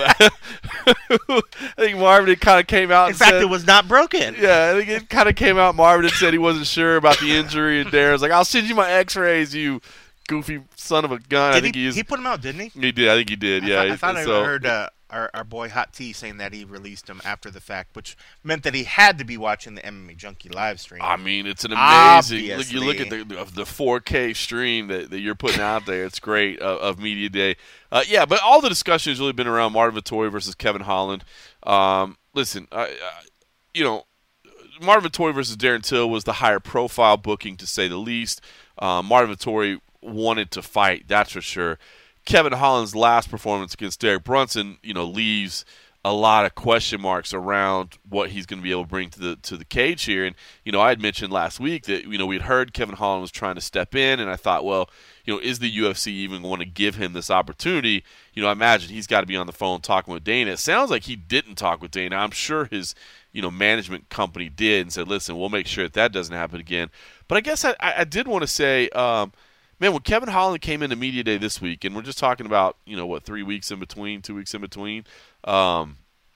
I think Marvin kind of came out In and fact, said, it was not broken. yeah, I think it kind of came out. Marvin had said he wasn't sure about the injury, and Darren's like, I'll send you my x-rays, you goofy son of a gun. I Did think he, he, used, he put him out, didn't he? he did. I think he did, yeah. I, thought- I thought I So- heard uh, our, our boy Hot T saying that he released him after the fact, which meant that he had to be watching the M M A Junkie live stream. I mean, it's an amazing. Look, Obviously. you look at the of the four K stream that, that you're putting out there. It's great uh, of Media Day. Uh, yeah, but all the discussion has really been around Marvin Vettori versus Kevin Holland. Um, listen, I, I, you know, Marvin Vettori versus Darren Till was the higher profile booking, to say the least. Um, Marvin Vettori wanted to fight, that's for sure. Kevin Holland's last performance against Derek Brunson, you know, leaves a lot of question marks around what he's going to be able to bring to the to the cage here. And you know, I had mentioned last week that you know we'd heard Kevin Holland was trying to step in, and I thought, well, you know, is the U F C even going to give him this opportunity? You know, I imagine he's got to be on the phone talking with Dana. It sounds like he didn't talk with Dana. I'm sure his you know management company did and said, listen, we'll make sure that that doesn't happen again. But I guess I, I did want to say. Um, Man, when Kevin Holland came into Media Day this week, and we're just talking about, you know, what, three weeks in between, two weeks in between, um,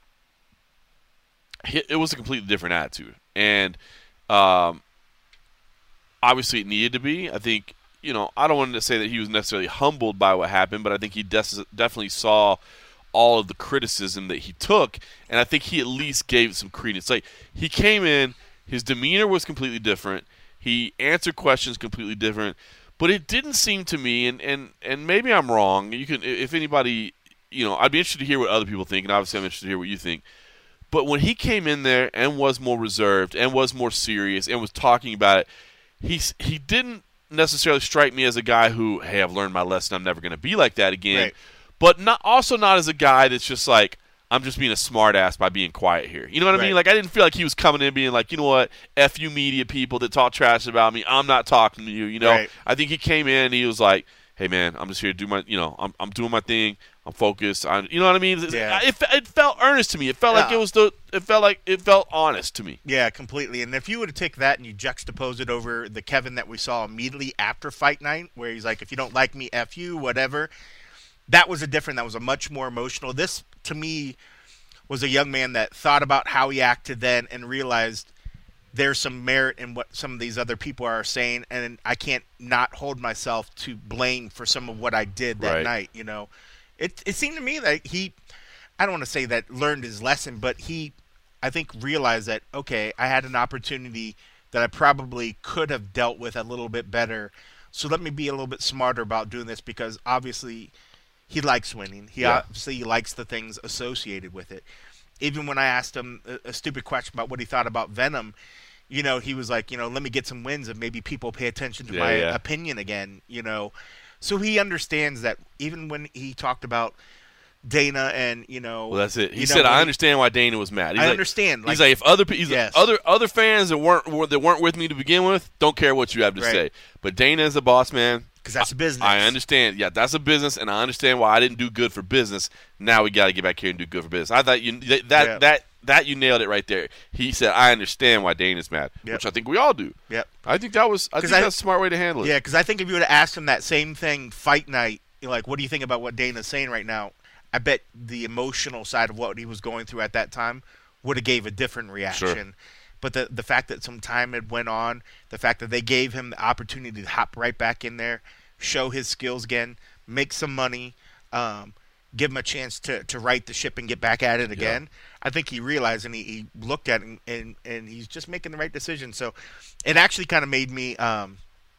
it was a completely different attitude. And um, obviously it needed to be. I think, you know, I don't want to say that he was necessarily humbled by what happened, but I think he des- definitely saw all of the criticism that he took, and I think he at least gave it some credence. Like, he came in, his demeanor was completely different. He answered questions completely different. But it didn't seem to me, and, and, and maybe I'm wrong. You can, if anybody, you know, I'd be interested to hear what other people think, and obviously I'm interested to hear what you think. But when he came in there and was more reserved and was more serious and was talking about it, he he didn't necessarily strike me as a guy who, hey, I've learned my lesson. I'm never going to be like that again. Right. But not also not as a guy that's just like, I'm just being a smart ass by being quiet here. You know what I Right. mean? Like, I didn't feel like he was coming in being like, you know what, F you media people that talk trash about me. I'm not talking to you. You know, Right. I think he came in and he was like, hey, man, I'm just here to do my, you know, I'm, I'm doing my thing. I'm focused. on You know what I mean? Yeah. It, it felt earnest to me. It felt like Yeah. it was the, it felt like, it felt honest to me. Yeah, completely. And if you were to take that and you juxtapose it over the Kevin that we saw immediately after Fight Night, where he's like, if you don't like me, F you, whatever, that was a different, that was a much more emotional. This, to me, was a young man that thought about how he acted then and realized there's some merit in what some of these other people are saying, and I can't not hold myself to blame for some of what I did that Right. night, you know. It it seemed to me that he, I don't want to say that learned his lesson, but he, I think, realized that, okay, I had an opportunity that I probably could have dealt with a little bit better, so let me be a little bit smarter about doing this, because obviously he likes winning. He Yeah. obviously likes the things associated with it. Even when I asked him a, a stupid question about what he thought about Venom, you know, he was like, you know, let me get some wins and maybe people pay attention to Yeah, my yeah. opinion again, you know. So he understands that even when he talked about Dana and, you know. Well, that's it. He you know, said, when "I he- understand why Dana was mad." He's I like, understand. He's like, like, if other pe- he's like, Yes. other other fans that weren't were- that weren't with me to begin with don't care what you have to Right. say, but Dana is a boss man. because that's a business. I understand. Yeah, that's a business, and I understand why I didn't do good for business. Now we got to get back here and do good for business. I thought you that that Yeah. that, that you nailed it right there. He said, "I understand why Dana's mad," Yep. which I think we all do. Yep. I think that was I think I- that's a smart way to handle it. Yeah, because I think if you would have asked him that same thing Fight Night, you're like, what do you think about what Dana's saying right now? I bet the emotional side of what he was going through at that time would have gave a different reaction. But the the fact that some time had went on, the fact that they gave him the opportunity to hop right back in there, show his skills again, make some money, um, give him a chance to, to right the ship and get back at it again. I think he realized and he, he looked at it and, and, and he's just making the right decision. So it actually kind of made me um,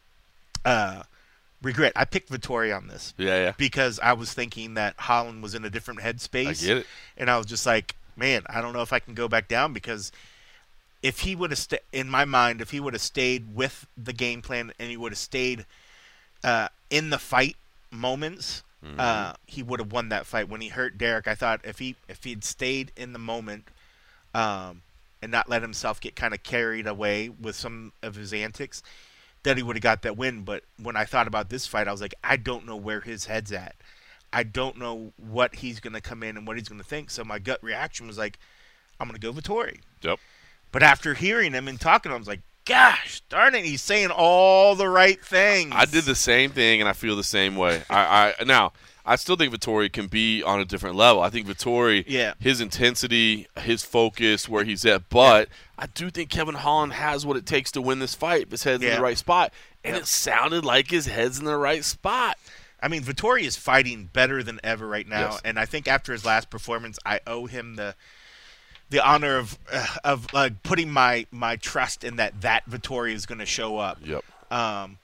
uh, regret. I picked Vittori on this yeah, yeah. because I was thinking that Holland was in a different headspace. I get it. And I was just like, man, I don't know if I can go back down, because if he would have, sta in my mind, if he would have stayed with the game plan and he would have stayed uh, in the fight moments, Mm-hmm. uh, he would have won that fight. When he hurt Derek, I thought if he if he'd stayed in the moment um, and not let himself get kind of carried away with some of his antics, that he would have got that win. But when I thought about this fight, I was like, I don't know where his head's at. I don't know what he's going to come in and what he's going to think. So my gut reaction was like, I'm going to go Vittori. Yep. But after hearing him and talking to him, I was like, gosh, darn it, he's saying all the right things. I did the same thing, and I feel the same way. I, I now I still think Vittori can be on a different level. I think Vittori, Yeah. his intensity, his focus, where he's at. But I do think Kevin Holland has what it takes to win this fight if his head's in Yeah. the right spot. And Yeah. it sounded like his head's in the right spot. I mean, Vittori is fighting better than ever right now, Yes. and I think after his last performance, I owe him the the honor of uh, of uh, putting my, my trust in that that Vittori is going to show up. Yep. Um,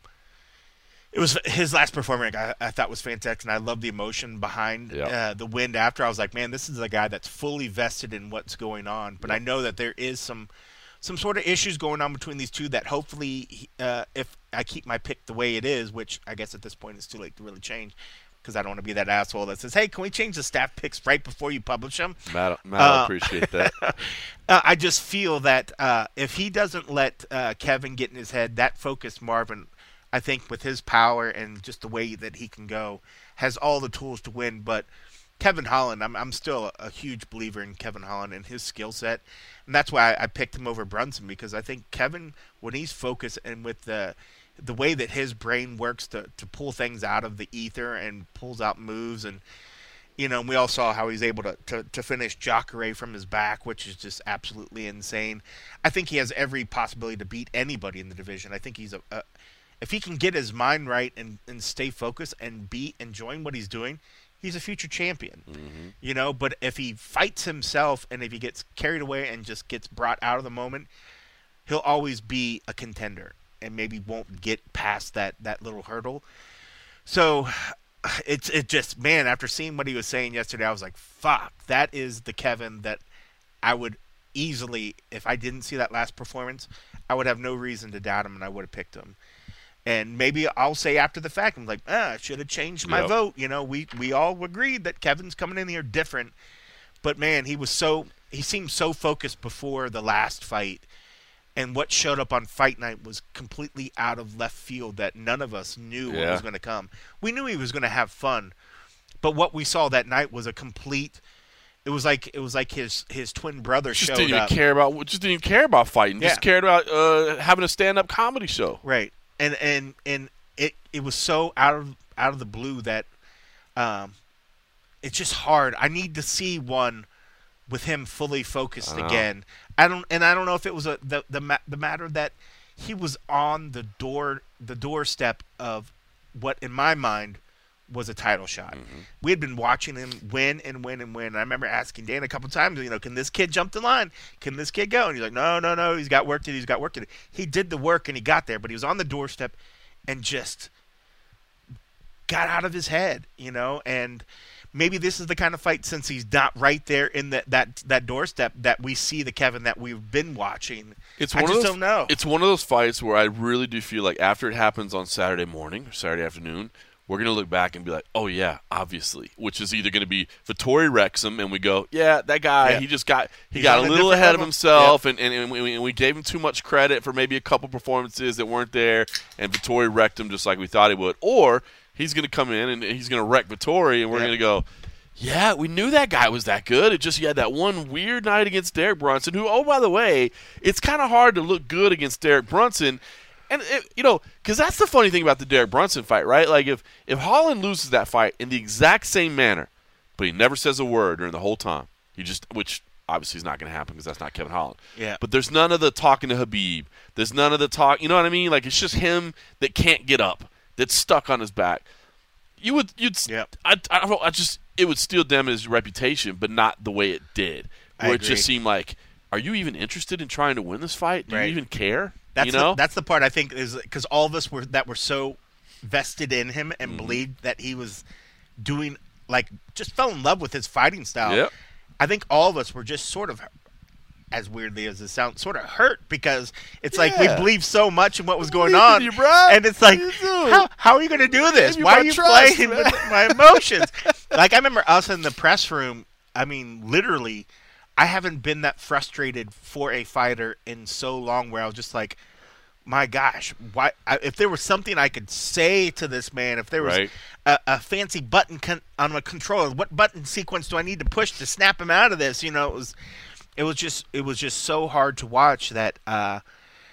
it was his last performance. I, I thought was fantastic, and I love the emotion behind Yep. uh, the win. After I was like, man, this is a guy that's fully vested in what's going on. But I know that there is some some sort of issues going on between these two that hopefully, uh, if I keep my pick the way it is, which I guess at this point it's too late to really change, because I don't want to be that asshole that says, hey, can we change the staff picks right before you publish them? Matt, Matt I Uh, appreciate that. Uh, I just feel that uh, if he doesn't let uh, Kevin get in his head, that focused Marvin, I think with his power and just the way that he can go, has all the tools to win. But Kevin Holland, I'm I'm still a, a huge believer in Kevin Holland and his skill set, and that's why I, I picked him over Brunson, because I think Kevin, when he's focused and with the the way that his brain works to to pull things out of the ether and pulls out moves, and you know, we all saw how he's able to, to, to finish Jacare from his back, which is just absolutely insane. I think he has every possibility to beat anybody in the division. I think he's a, a if he can get his mind right and, and stay focused and be enjoying what he's doing, he's a future champion. Mm-hmm. You know, but if he fights himself and if he gets carried away and just gets brought out of the moment, he'll always be a contender and maybe won't get past that, that little hurdle. So it's it just, man, after seeing what he was saying yesterday, I was like, fuck, that is the Kevin that I would easily, if I didn't see that last performance, I would have no reason to doubt him and I would have picked him. And maybe I'll say after the fact, I'm like, ah, I should have changed my Yep. vote. You know, we, we all agreed that Kevin's coming in here different. but man, he was so he seemed so focused before the last fight, and what showed up on fight night was completely out of left field that none of us knew Yeah. what was going to come. We knew he was going to have fun, but what we saw that night was a complete. It was like it was like his his twin brother Just showed didn't even up. care about. Just didn't even care about fighting. Just Yeah. cared about uh, having a stand-up comedy show. Right, and and and it it was so out of out of the blue that, um, it's just hard. I need to see one with him fully focused I know. again. I don't, and I don't know if it was a the the ma- the matter that he was on the door the doorstep of what in my mind was a title shot. Mm-hmm. We had been watching him win and win and win. And I remember asking Dan a couple times, you know, can this kid jump the line? Can this kid go? And he's like, no, no, no. He's got work to do. He's got work to do. He did the work and he got there, but he was on the doorstep and just got out of his head, you know. And maybe this is the kind of fight, since he's not right there in that that that doorstep, that we see the Kevin that we've been watching. It's I one just of those, don't know. It's one of those fights where I really do feel like after it happens on Saturday morning or Saturday afternoon, we're going to look back and be like, oh, yeah, obviously, which is either going to be Vettori Wrexham, and we go, yeah, that guy, Yeah. he just got he He's got on a a little different ahead of level. himself, and, and, and, we, and we gave him too much credit for maybe a couple performances that weren't there, and Vettori wrecked him just like we thought he would. Or he's going to come in and he's going to wreck Vettori, and we're Yeah. going to go, yeah, we knew that guy was that good. It just he had that one weird night against Derek Brunson, who, oh, by the way, it's kind of hard to look good against Derek Brunson. And, it, you know, because that's the funny thing about the Derek Brunson fight, right? Like, if, if Holland loses that fight in the exact same manner, but he never says a word during the whole time, he just, which obviously is not going to happen because that's not Kevin Holland. Yeah. But there's none of the talking to Habib. There's none of the talk, you know what I mean? Like, it's just him that can't get up, that's stuck on his back. You would, you'd, Yep. I, I don't know, I just, it would still damage his reputation, but not the way it did. I Where it agree. just seemed like, are you even interested in trying to win this fight? Do Right. you even care? That's you know? the, that's the part I think is because all of us were that were so vested in him and Mm-hmm. believed that he was doing, like, just fell in love with his fighting style. Yep. I think all of us were just sort of, as weirdly as it sounds, sort of hurt because it's like we Yeah. believed so much in what was going believe on, in you, bro. and it's like, You do. how how are you going to do this? Give you Why my are you trust, playing man. with my emotions? Like, I remember us in the press room. I mean, literally, I haven't been that frustrated for a fighter in so long. Where I was just like, my gosh, why? I, if there was something I could say to this man, if there was Right. a, a fancy button con- on a controller, what button sequence do I need to push to snap him out of this? You know, it was, it was just, it was just so hard to watch that. Uh,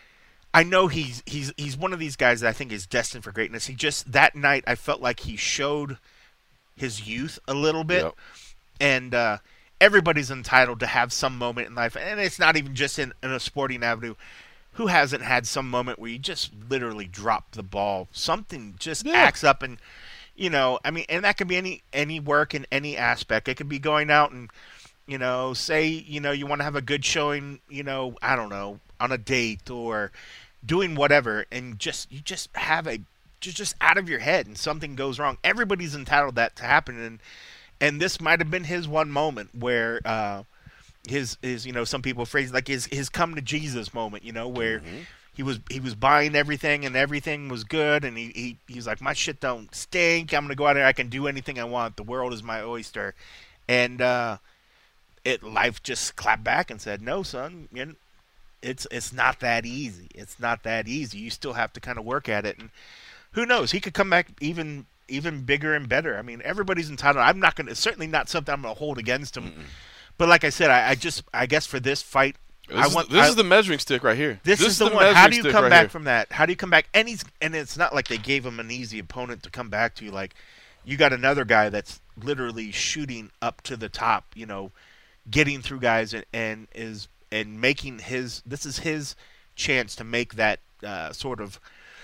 I know he's he's he's one of these guys that I think is destined for greatness. He just that night I felt like he showed his youth a little bit, Yep. and uh, everybody's entitled to have some moment in life, and it's not even just in, in a sporting avenue. Who hasn't had some moment where you just literally drop the ball? Something just Yeah. acts up, and you know, I mean, and that could be any any work in any aspect. It could be going out and, you know, say, you know, you want to have a good showing, you know, I don't know, on a date or doing whatever, and just you just have a just just out of your head, and something goes wrong. Everybody's entitled that to happen, and and this might have been his one moment where. Uh, His, his, you know, some people phrase it like his, his come to Jesus moment, you know, where Mm-hmm. he was he was buying everything and everything was good, and he, he he's like, my shit don't stink. I'm gonna go out there. I can do anything I want. The world is my oyster, and uh, it life just clapped back and said, no, son, you know, it's it's not that easy. It's not that easy. You still have to kind of work at it, and who knows? He could come back even even bigger and better. I mean, everybody's entitled. I'm not gonna certainly not something I'm gonna hold against him. Mm-mm. But like I said, I, I just I guess for this fight, This, I is, want this I, is the measuring stick right here. this, is the, one. How measuring do you stick come right back here. from that? How do you come back? And he's and it's not like they gave him an easy opponent to come back to. Like, you got another guy that's literally shooting up to the top. You know, getting through guys and, and is and making his. This is his chance to make that uh, sort of,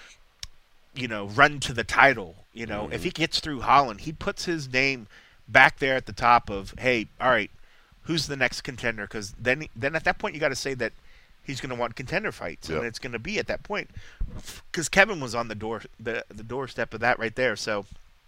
you know, run to the title. You know, Mm-hmm. if he gets through Holland, he puts his name back there at the top of, hey, all right, who's the next contender? Because then, then at that point, you got to say that he's going to want contender fights, Yep. and it's going to be at that point. Because Kevin was on the door, the the doorstep of that right there. So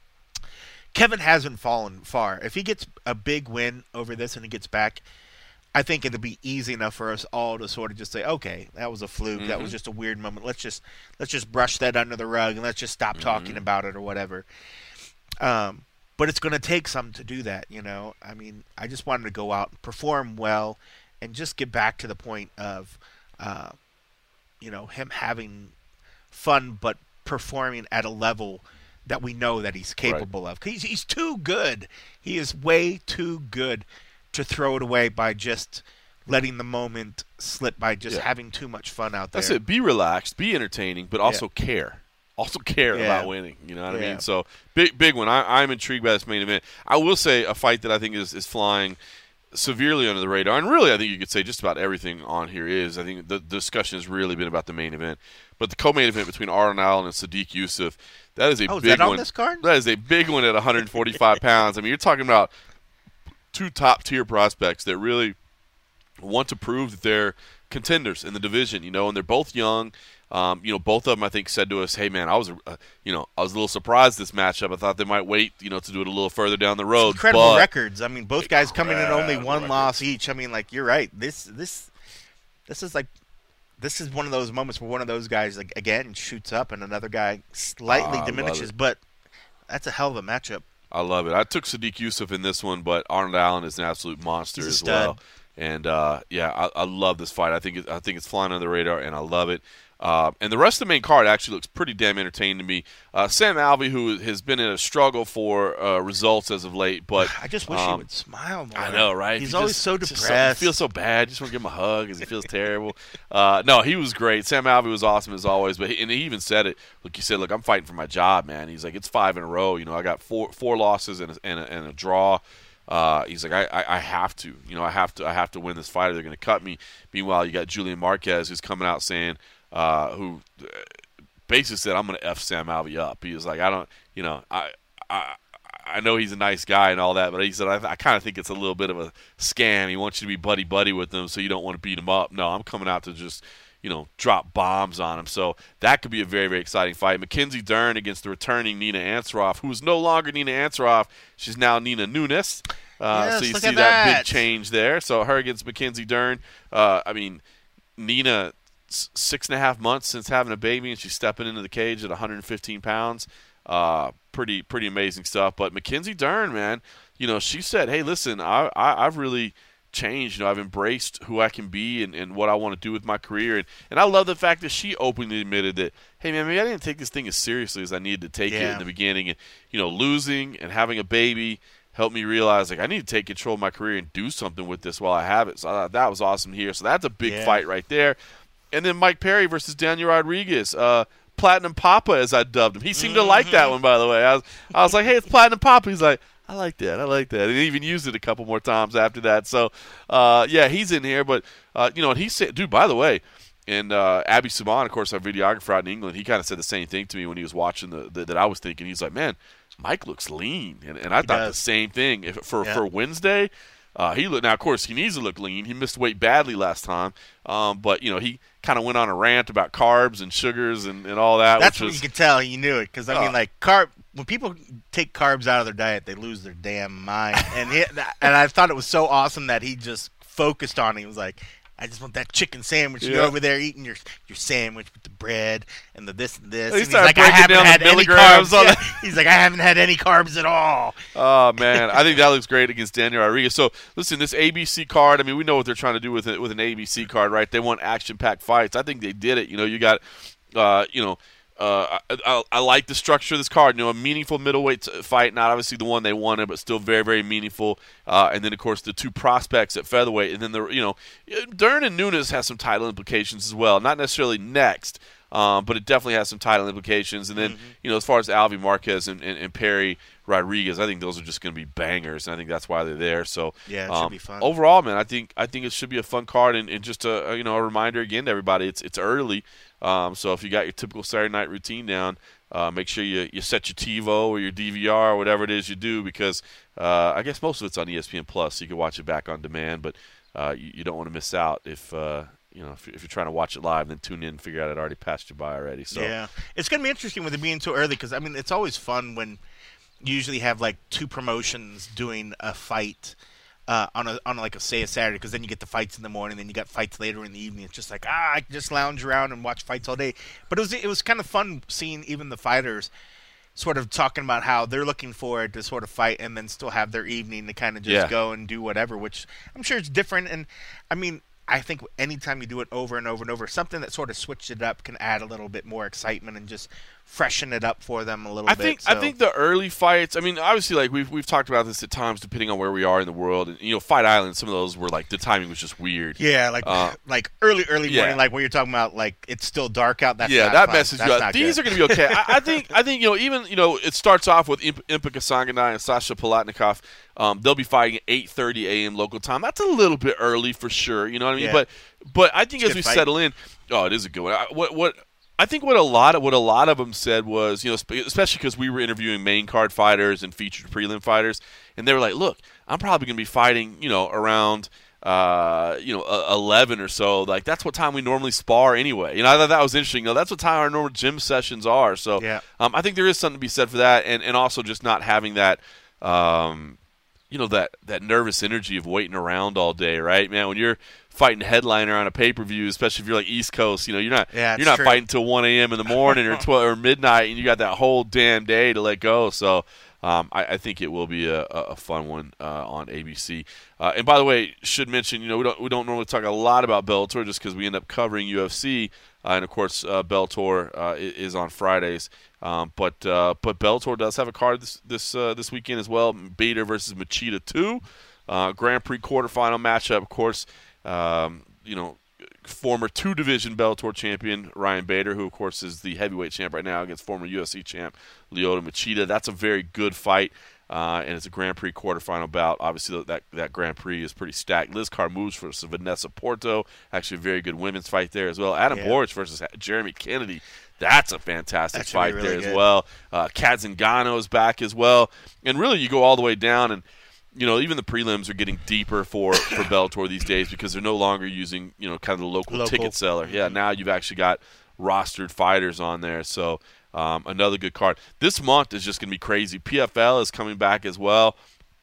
Kevin hasn't fallen far. If he gets a big win over this and he gets back, I think it'll be easy enough for us all to sort of just say, okay, that was a fluke. That was Mhm. just a weird moment. Let's just let's just brush that under the rug and let's just stop talking Mhm. about it or whatever. Um, but it's going to take some to do that. You know, I mean, I just wanted to go out and perform well, and just get back to the point of, uh, you know, him having fun, but performing at a level that we know that he's capable right. of. He's he's too good. He is way too good to throw it away by just letting the moment slip by just yeah. having too much fun out there. That's it. Be relaxed, be entertaining, but also yeah. care. Also care yeah. about winning. You know what yeah. I mean? So big, big one. I, I'm intrigued by this main event. I will say a fight that I think is, is flying severely under the radar, and really I think you could say just about everything on here is. I think the, the discussion has really been about the main event. But the co-main event between Arden Allen and Sadiq Yusuff, that is a oh, is big that on one. This card? That is a big one at one forty-five pounds. I mean, you're talking about two top-tier prospects that really want to prove that they're contenders in the division, you know, and they're both young. Um, you know, both of them, I think, said to us, "Hey, man, I was, uh, you know, I was a little surprised this matchup. I thought they might wait, you know, to do it a little further down the road." Incredible but records. I mean, both guys coming in only one records. loss each. I mean, like you're right. This, this, this is like, this is one of those moments where one of those guys, like again, shoots up and another guy slightly oh, diminishes. But that's a hell of a matchup. I love it. I took Sadiq Yusuff in this one, but Arnold Allen is an absolute monster He's a as stud. well. And uh, yeah, I, I love this fight. I think it, I think it's flying under the radar, and I love it. Uh, and the rest of the main card actually looks pretty damn entertaining to me. Uh, Sam Alvey, who has been in a struggle for uh, results as of late, but I just wish um, he would smile more. I know, right? He's he always just, so just depressed. So, he feels so bad. Just want to give him a hug because he feels terrible. Uh, no, he was great. Sam Alvey was awesome as always. But he, and he even said it. Look, he said, "Look, I'm fighting for my job, man." He's like, "It's five in a row. You know, I got four four losses and a, and a, and a draw." Uh, he's like, I, I, I have to, you know, I have to, I have to win this fight, or they're going to cut me. Meanwhile, you got Julian Marquez, who's coming out saying, uh, who basically said, "I'm going to f Sam Alvey up." He was like, I don't, you know, I, I, I know he's a nice guy and all that, but he said, I, I kind of think it's a little bit of a scam. He wants you to be buddy buddy with him, so you don't want to beat him up. No, I'm coming out to just, you know, drop bombs on him. So that could be a very, very exciting fight. Mackenzie Dern against the returning Nina Ansaroff, who is no longer Nina Ansaroff. She's now Nina Nunes. Uh, yes, so you look see at that. that big change there. So her against Mackenzie Dern. Uh, I mean, Nina, six and a half months since having a baby, and she's stepping into the cage at one hundred fifteen pounds. Uh, pretty, pretty amazing stuff. But Mackenzie Dern, man, you know, she said, "Hey, listen, I, I, I've really changed. You know, I've embraced who I can be and, and what I want to do with my career." And, and I love the fact that she openly admitted that, "Hey, man, maybe I didn't take this thing as seriously as I needed to take yeah. it in the beginning. And, you know, losing and having a baby helped me realize, like, I need to take control of my career and do something with this while I have it." So I thought that was awesome to hear. So that's a big yeah. fight right there. And then Mike Perry versus Daniel Rodriguez. Uh, Platinum Papa, as I dubbed him. He seemed mm-hmm. to like that one, by the way. I was, I was like, "Hey, it's Platinum Papa." He's like, "I like that. I like that." And he even used it a couple more times after that. So, uh, yeah, he's in here. But, uh, you know, and he said, dude, by the way, and uh, Abby Saban, of course, our videographer out in England, he kind of said the same thing to me when he was watching the, the that I was thinking. He's like, "Man, Mike looks lean." And, and I he thought does. the same thing. If, for, yeah. for Wednesday, uh, he looked, now, of course, he needs to look lean. He missed weight badly last time. Um, but, you know, he kind of went on a rant about carbs and sugars and, and all that. That's which what was, you could tell. You knew it. Because, I uh, mean, like, carb. When people take carbs out of their diet, they lose their damn mind. And he, and I thought it was so awesome that he just focused on it. He was like, "I just want that chicken sandwich." Yeah. You're over there eating your your sandwich with the bread and the this and this. He And he's started like, "I breaking haven't down the had any milligrams carbs." on Yeah. it. He's like, "I haven't had any carbs at all." Oh, man. I think that looks great against Daniel Rodriguez. So, listen, this A B C card, I mean, we know what they're trying to do with it, with an A B C card, right? They want action-packed fights. I think they did it. You know, you got, uh, you know, uh, I, I, I like the structure of this card. You know, a meaningful middleweight fight, not obviously the one they wanted, but still very, very meaningful. Uh, and then, of course, the two prospects at featherweight. And then, the you know, Dern and Nunes has some title implications as well. Not necessarily next, um, but it definitely has some title implications. And then, mm-hmm. you know, as far as Alvey Marquez and, and, and Perry Rodriguez, I think those are just going to be bangers, and I think that's why they're there. So, yeah, it um, should be fun. Overall, man, I think I think it should be a fun card, and, and just a, a you know a reminder again to everybody, it's it's early. Um, so if you got your typical Saturday night routine down, uh, make sure you, you set your TiVo or your D V R or whatever it is you do, because uh, I guess most of it's on E S P N Plus, so you can watch it back on demand. But uh, you, you don't want to miss out if uh, you know if, if you're trying to watch it live, then tune in and figure out it already passed you by already. So yeah, it's going to be interesting with it being so early, because I mean it's always fun when you usually have like two promotions doing a fight uh, on a on like a say a Saturday, because then you get the fights in the morning, then you got fights later in the evening. It's just like ah, I can just lounge around and watch fights all day. But it was it was kind of fun seeing even the fighters sort of talking about how they're looking forward to sort of fight and then still have their evening to kind of just Yeah. go and do whatever, which I'm sure is different. And I mean, I think anytime you do it over and over and over, something that sort of switched it up can add a little bit more excitement and just freshen it up for them a little I bit. think so. I think the early fights. I mean, obviously, like we've we've talked about this at times, depending on where we are in the world. And you know, Fight Island, some of those were like the timing was just weird. Yeah, like Uh, like early, early yeah. morning, like when you're talking about like it's still dark out. That's yeah, not that fun. messes That's you up. not These good. are going to be okay. I, I think I think you know even you know it starts off with Imp- Impa Kasanganay and Sasha Palatnikov. Um, they'll be fighting at eight thirty a.m. local time. That's a little bit early for sure. You know what I mean? Yeah. But but I think It's a as good we fight. settle in, oh, it is a good one. I, what what. I think what a lot of what a lot of them said was, you know, sp- especially because we were interviewing main card fighters and featured prelim fighters, and they were like, "Look, I'm probably going to be fighting, you know, around, uh, you know, uh, eleven or so. Like that's what time we normally spar anyway." You know, I thought that was interesting. You know, that's what time our normal gym sessions are. So, Yeah. um, I think there is something to be said for that, and and also just not having that. Um, you know, that, that nervous energy of waiting around all day, right, man? When you're fighting headliner on a pay-per-view, especially if you're like East Coast, you know, you're not Yeah, it's you're not true. fighting until one a.m. in the morning or twelve or midnight, and you got that whole damn day to let go. So um, I, I think it will be a, a a fun one uh, on A B C. Uh, and by the way, should mention, you know, we don't we don't normally talk a lot about Bellator just because we end up covering U F C, uh, and of course uh, Bellator uh, i- is on Fridays. Um, but uh, but Bellator does have a card this this uh, this weekend as well. Bader versus Machida two, uh, Grand Prix quarterfinal matchup. Of course, um, you know, former two division Bellator champion Ryan Bader, who of course is the heavyweight champ right now, against former U F C champ Lyoto Machida. That's a very good fight, uh, and it's a Grand Prix quarterfinal bout. Obviously, that that Grand Prix is pretty stacked. Liz Carmouche versus Vanessa Porto, actually a very good women's fight there as well. Adam Yeah. Boric versus Jeremy Kennedy. That's a fantastic That should be fight really there as good. well. Uh, Kat Zingano is back as well. And really, you go all the way down, and you know, even the prelims are getting deeper for, for Bellator these days because they're no longer using, you know, kind of the local, Local. ticket seller. Yeah, now you've actually got rostered fighters on there. So um, another good card. This month is just going to be crazy. P F L is coming back as well.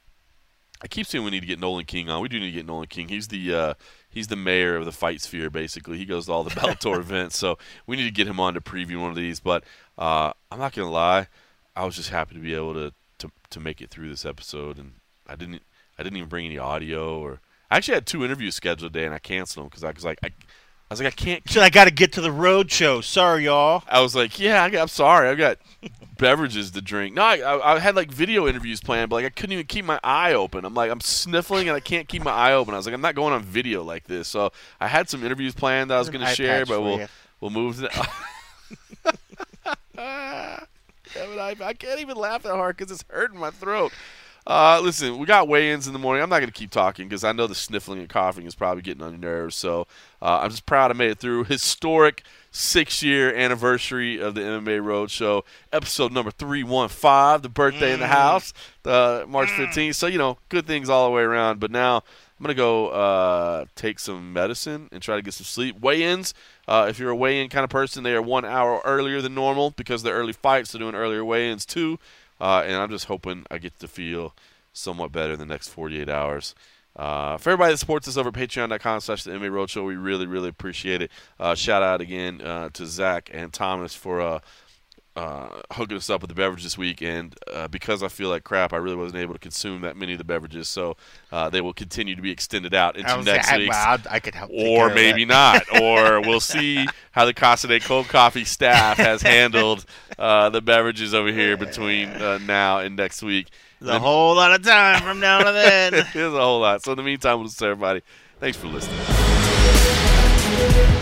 I keep saying we need to get Nolan King on. We do need to get Nolan King. He's the uh, he's the mayor of the fight sphere, basically. He goes to all the Bellator events, so we need to get him on to preview one of these. But uh, I'm not gonna lie, I was just happy to be able to, to to make it through this episode, and I didn't I didn't even bring any audio, or I actually had two interviews scheduled today, and I canceled them because I was like I, I was like I can't. So I got to get to the road show. Sorry, y'all. I was like, yeah, I got, I'm sorry, I've got beverages to drink. No, I, I, I had like video interviews planned, but like I couldn't even keep my eye open. I'm like, I'm sniffling and I can't keep my eye open. I was like, I'm not going on video like this. So I had some interviews planned that I was An going to eye share, patch but for we'll you. we'll move to. Damn it, I, I can't even laugh that hard because it's hurting my throat. Uh, listen, we got weigh-ins in the morning. I'm not going to keep talking because I know the sniffling and coughing is probably getting on your nerves. So uh, I'm just proud I made it through. Historic six-year anniversary of the M M A Roadshow, episode number three fifteen, the birthday in the house, uh, March fifteenth. So, you know, good things all the way around. But now I'm going to go uh, take some medicine and try to get some sleep. Weigh-ins, uh, if you're a weigh-in kind of person, they are one hour earlier than normal because they're early fights. They're doing earlier weigh-ins too. Uh, and I'm just hoping I get to feel somewhat better in the next forty-eight hours. Uh, for everybody that supports us over at patreon.com slash the M M A Roadshow, we really, really appreciate it. Uh, shout out again uh, to Zach and Thomas for uh, uh, hooking us up with the beverage this week. And uh, because I feel like crap, I really wasn't able to consume that many of the beverages. So uh, they will continue to be extended out I into was next I, week's. well, I could help. take care Or of maybe that. not. Or we'll see how the Casa de Cold Coffee staff has handled uh, the beverages over here between uh, now and next week. There's a whole lot of time from now to then. There's a whole lot. So in the meantime, we'll say everybody, thanks for listening.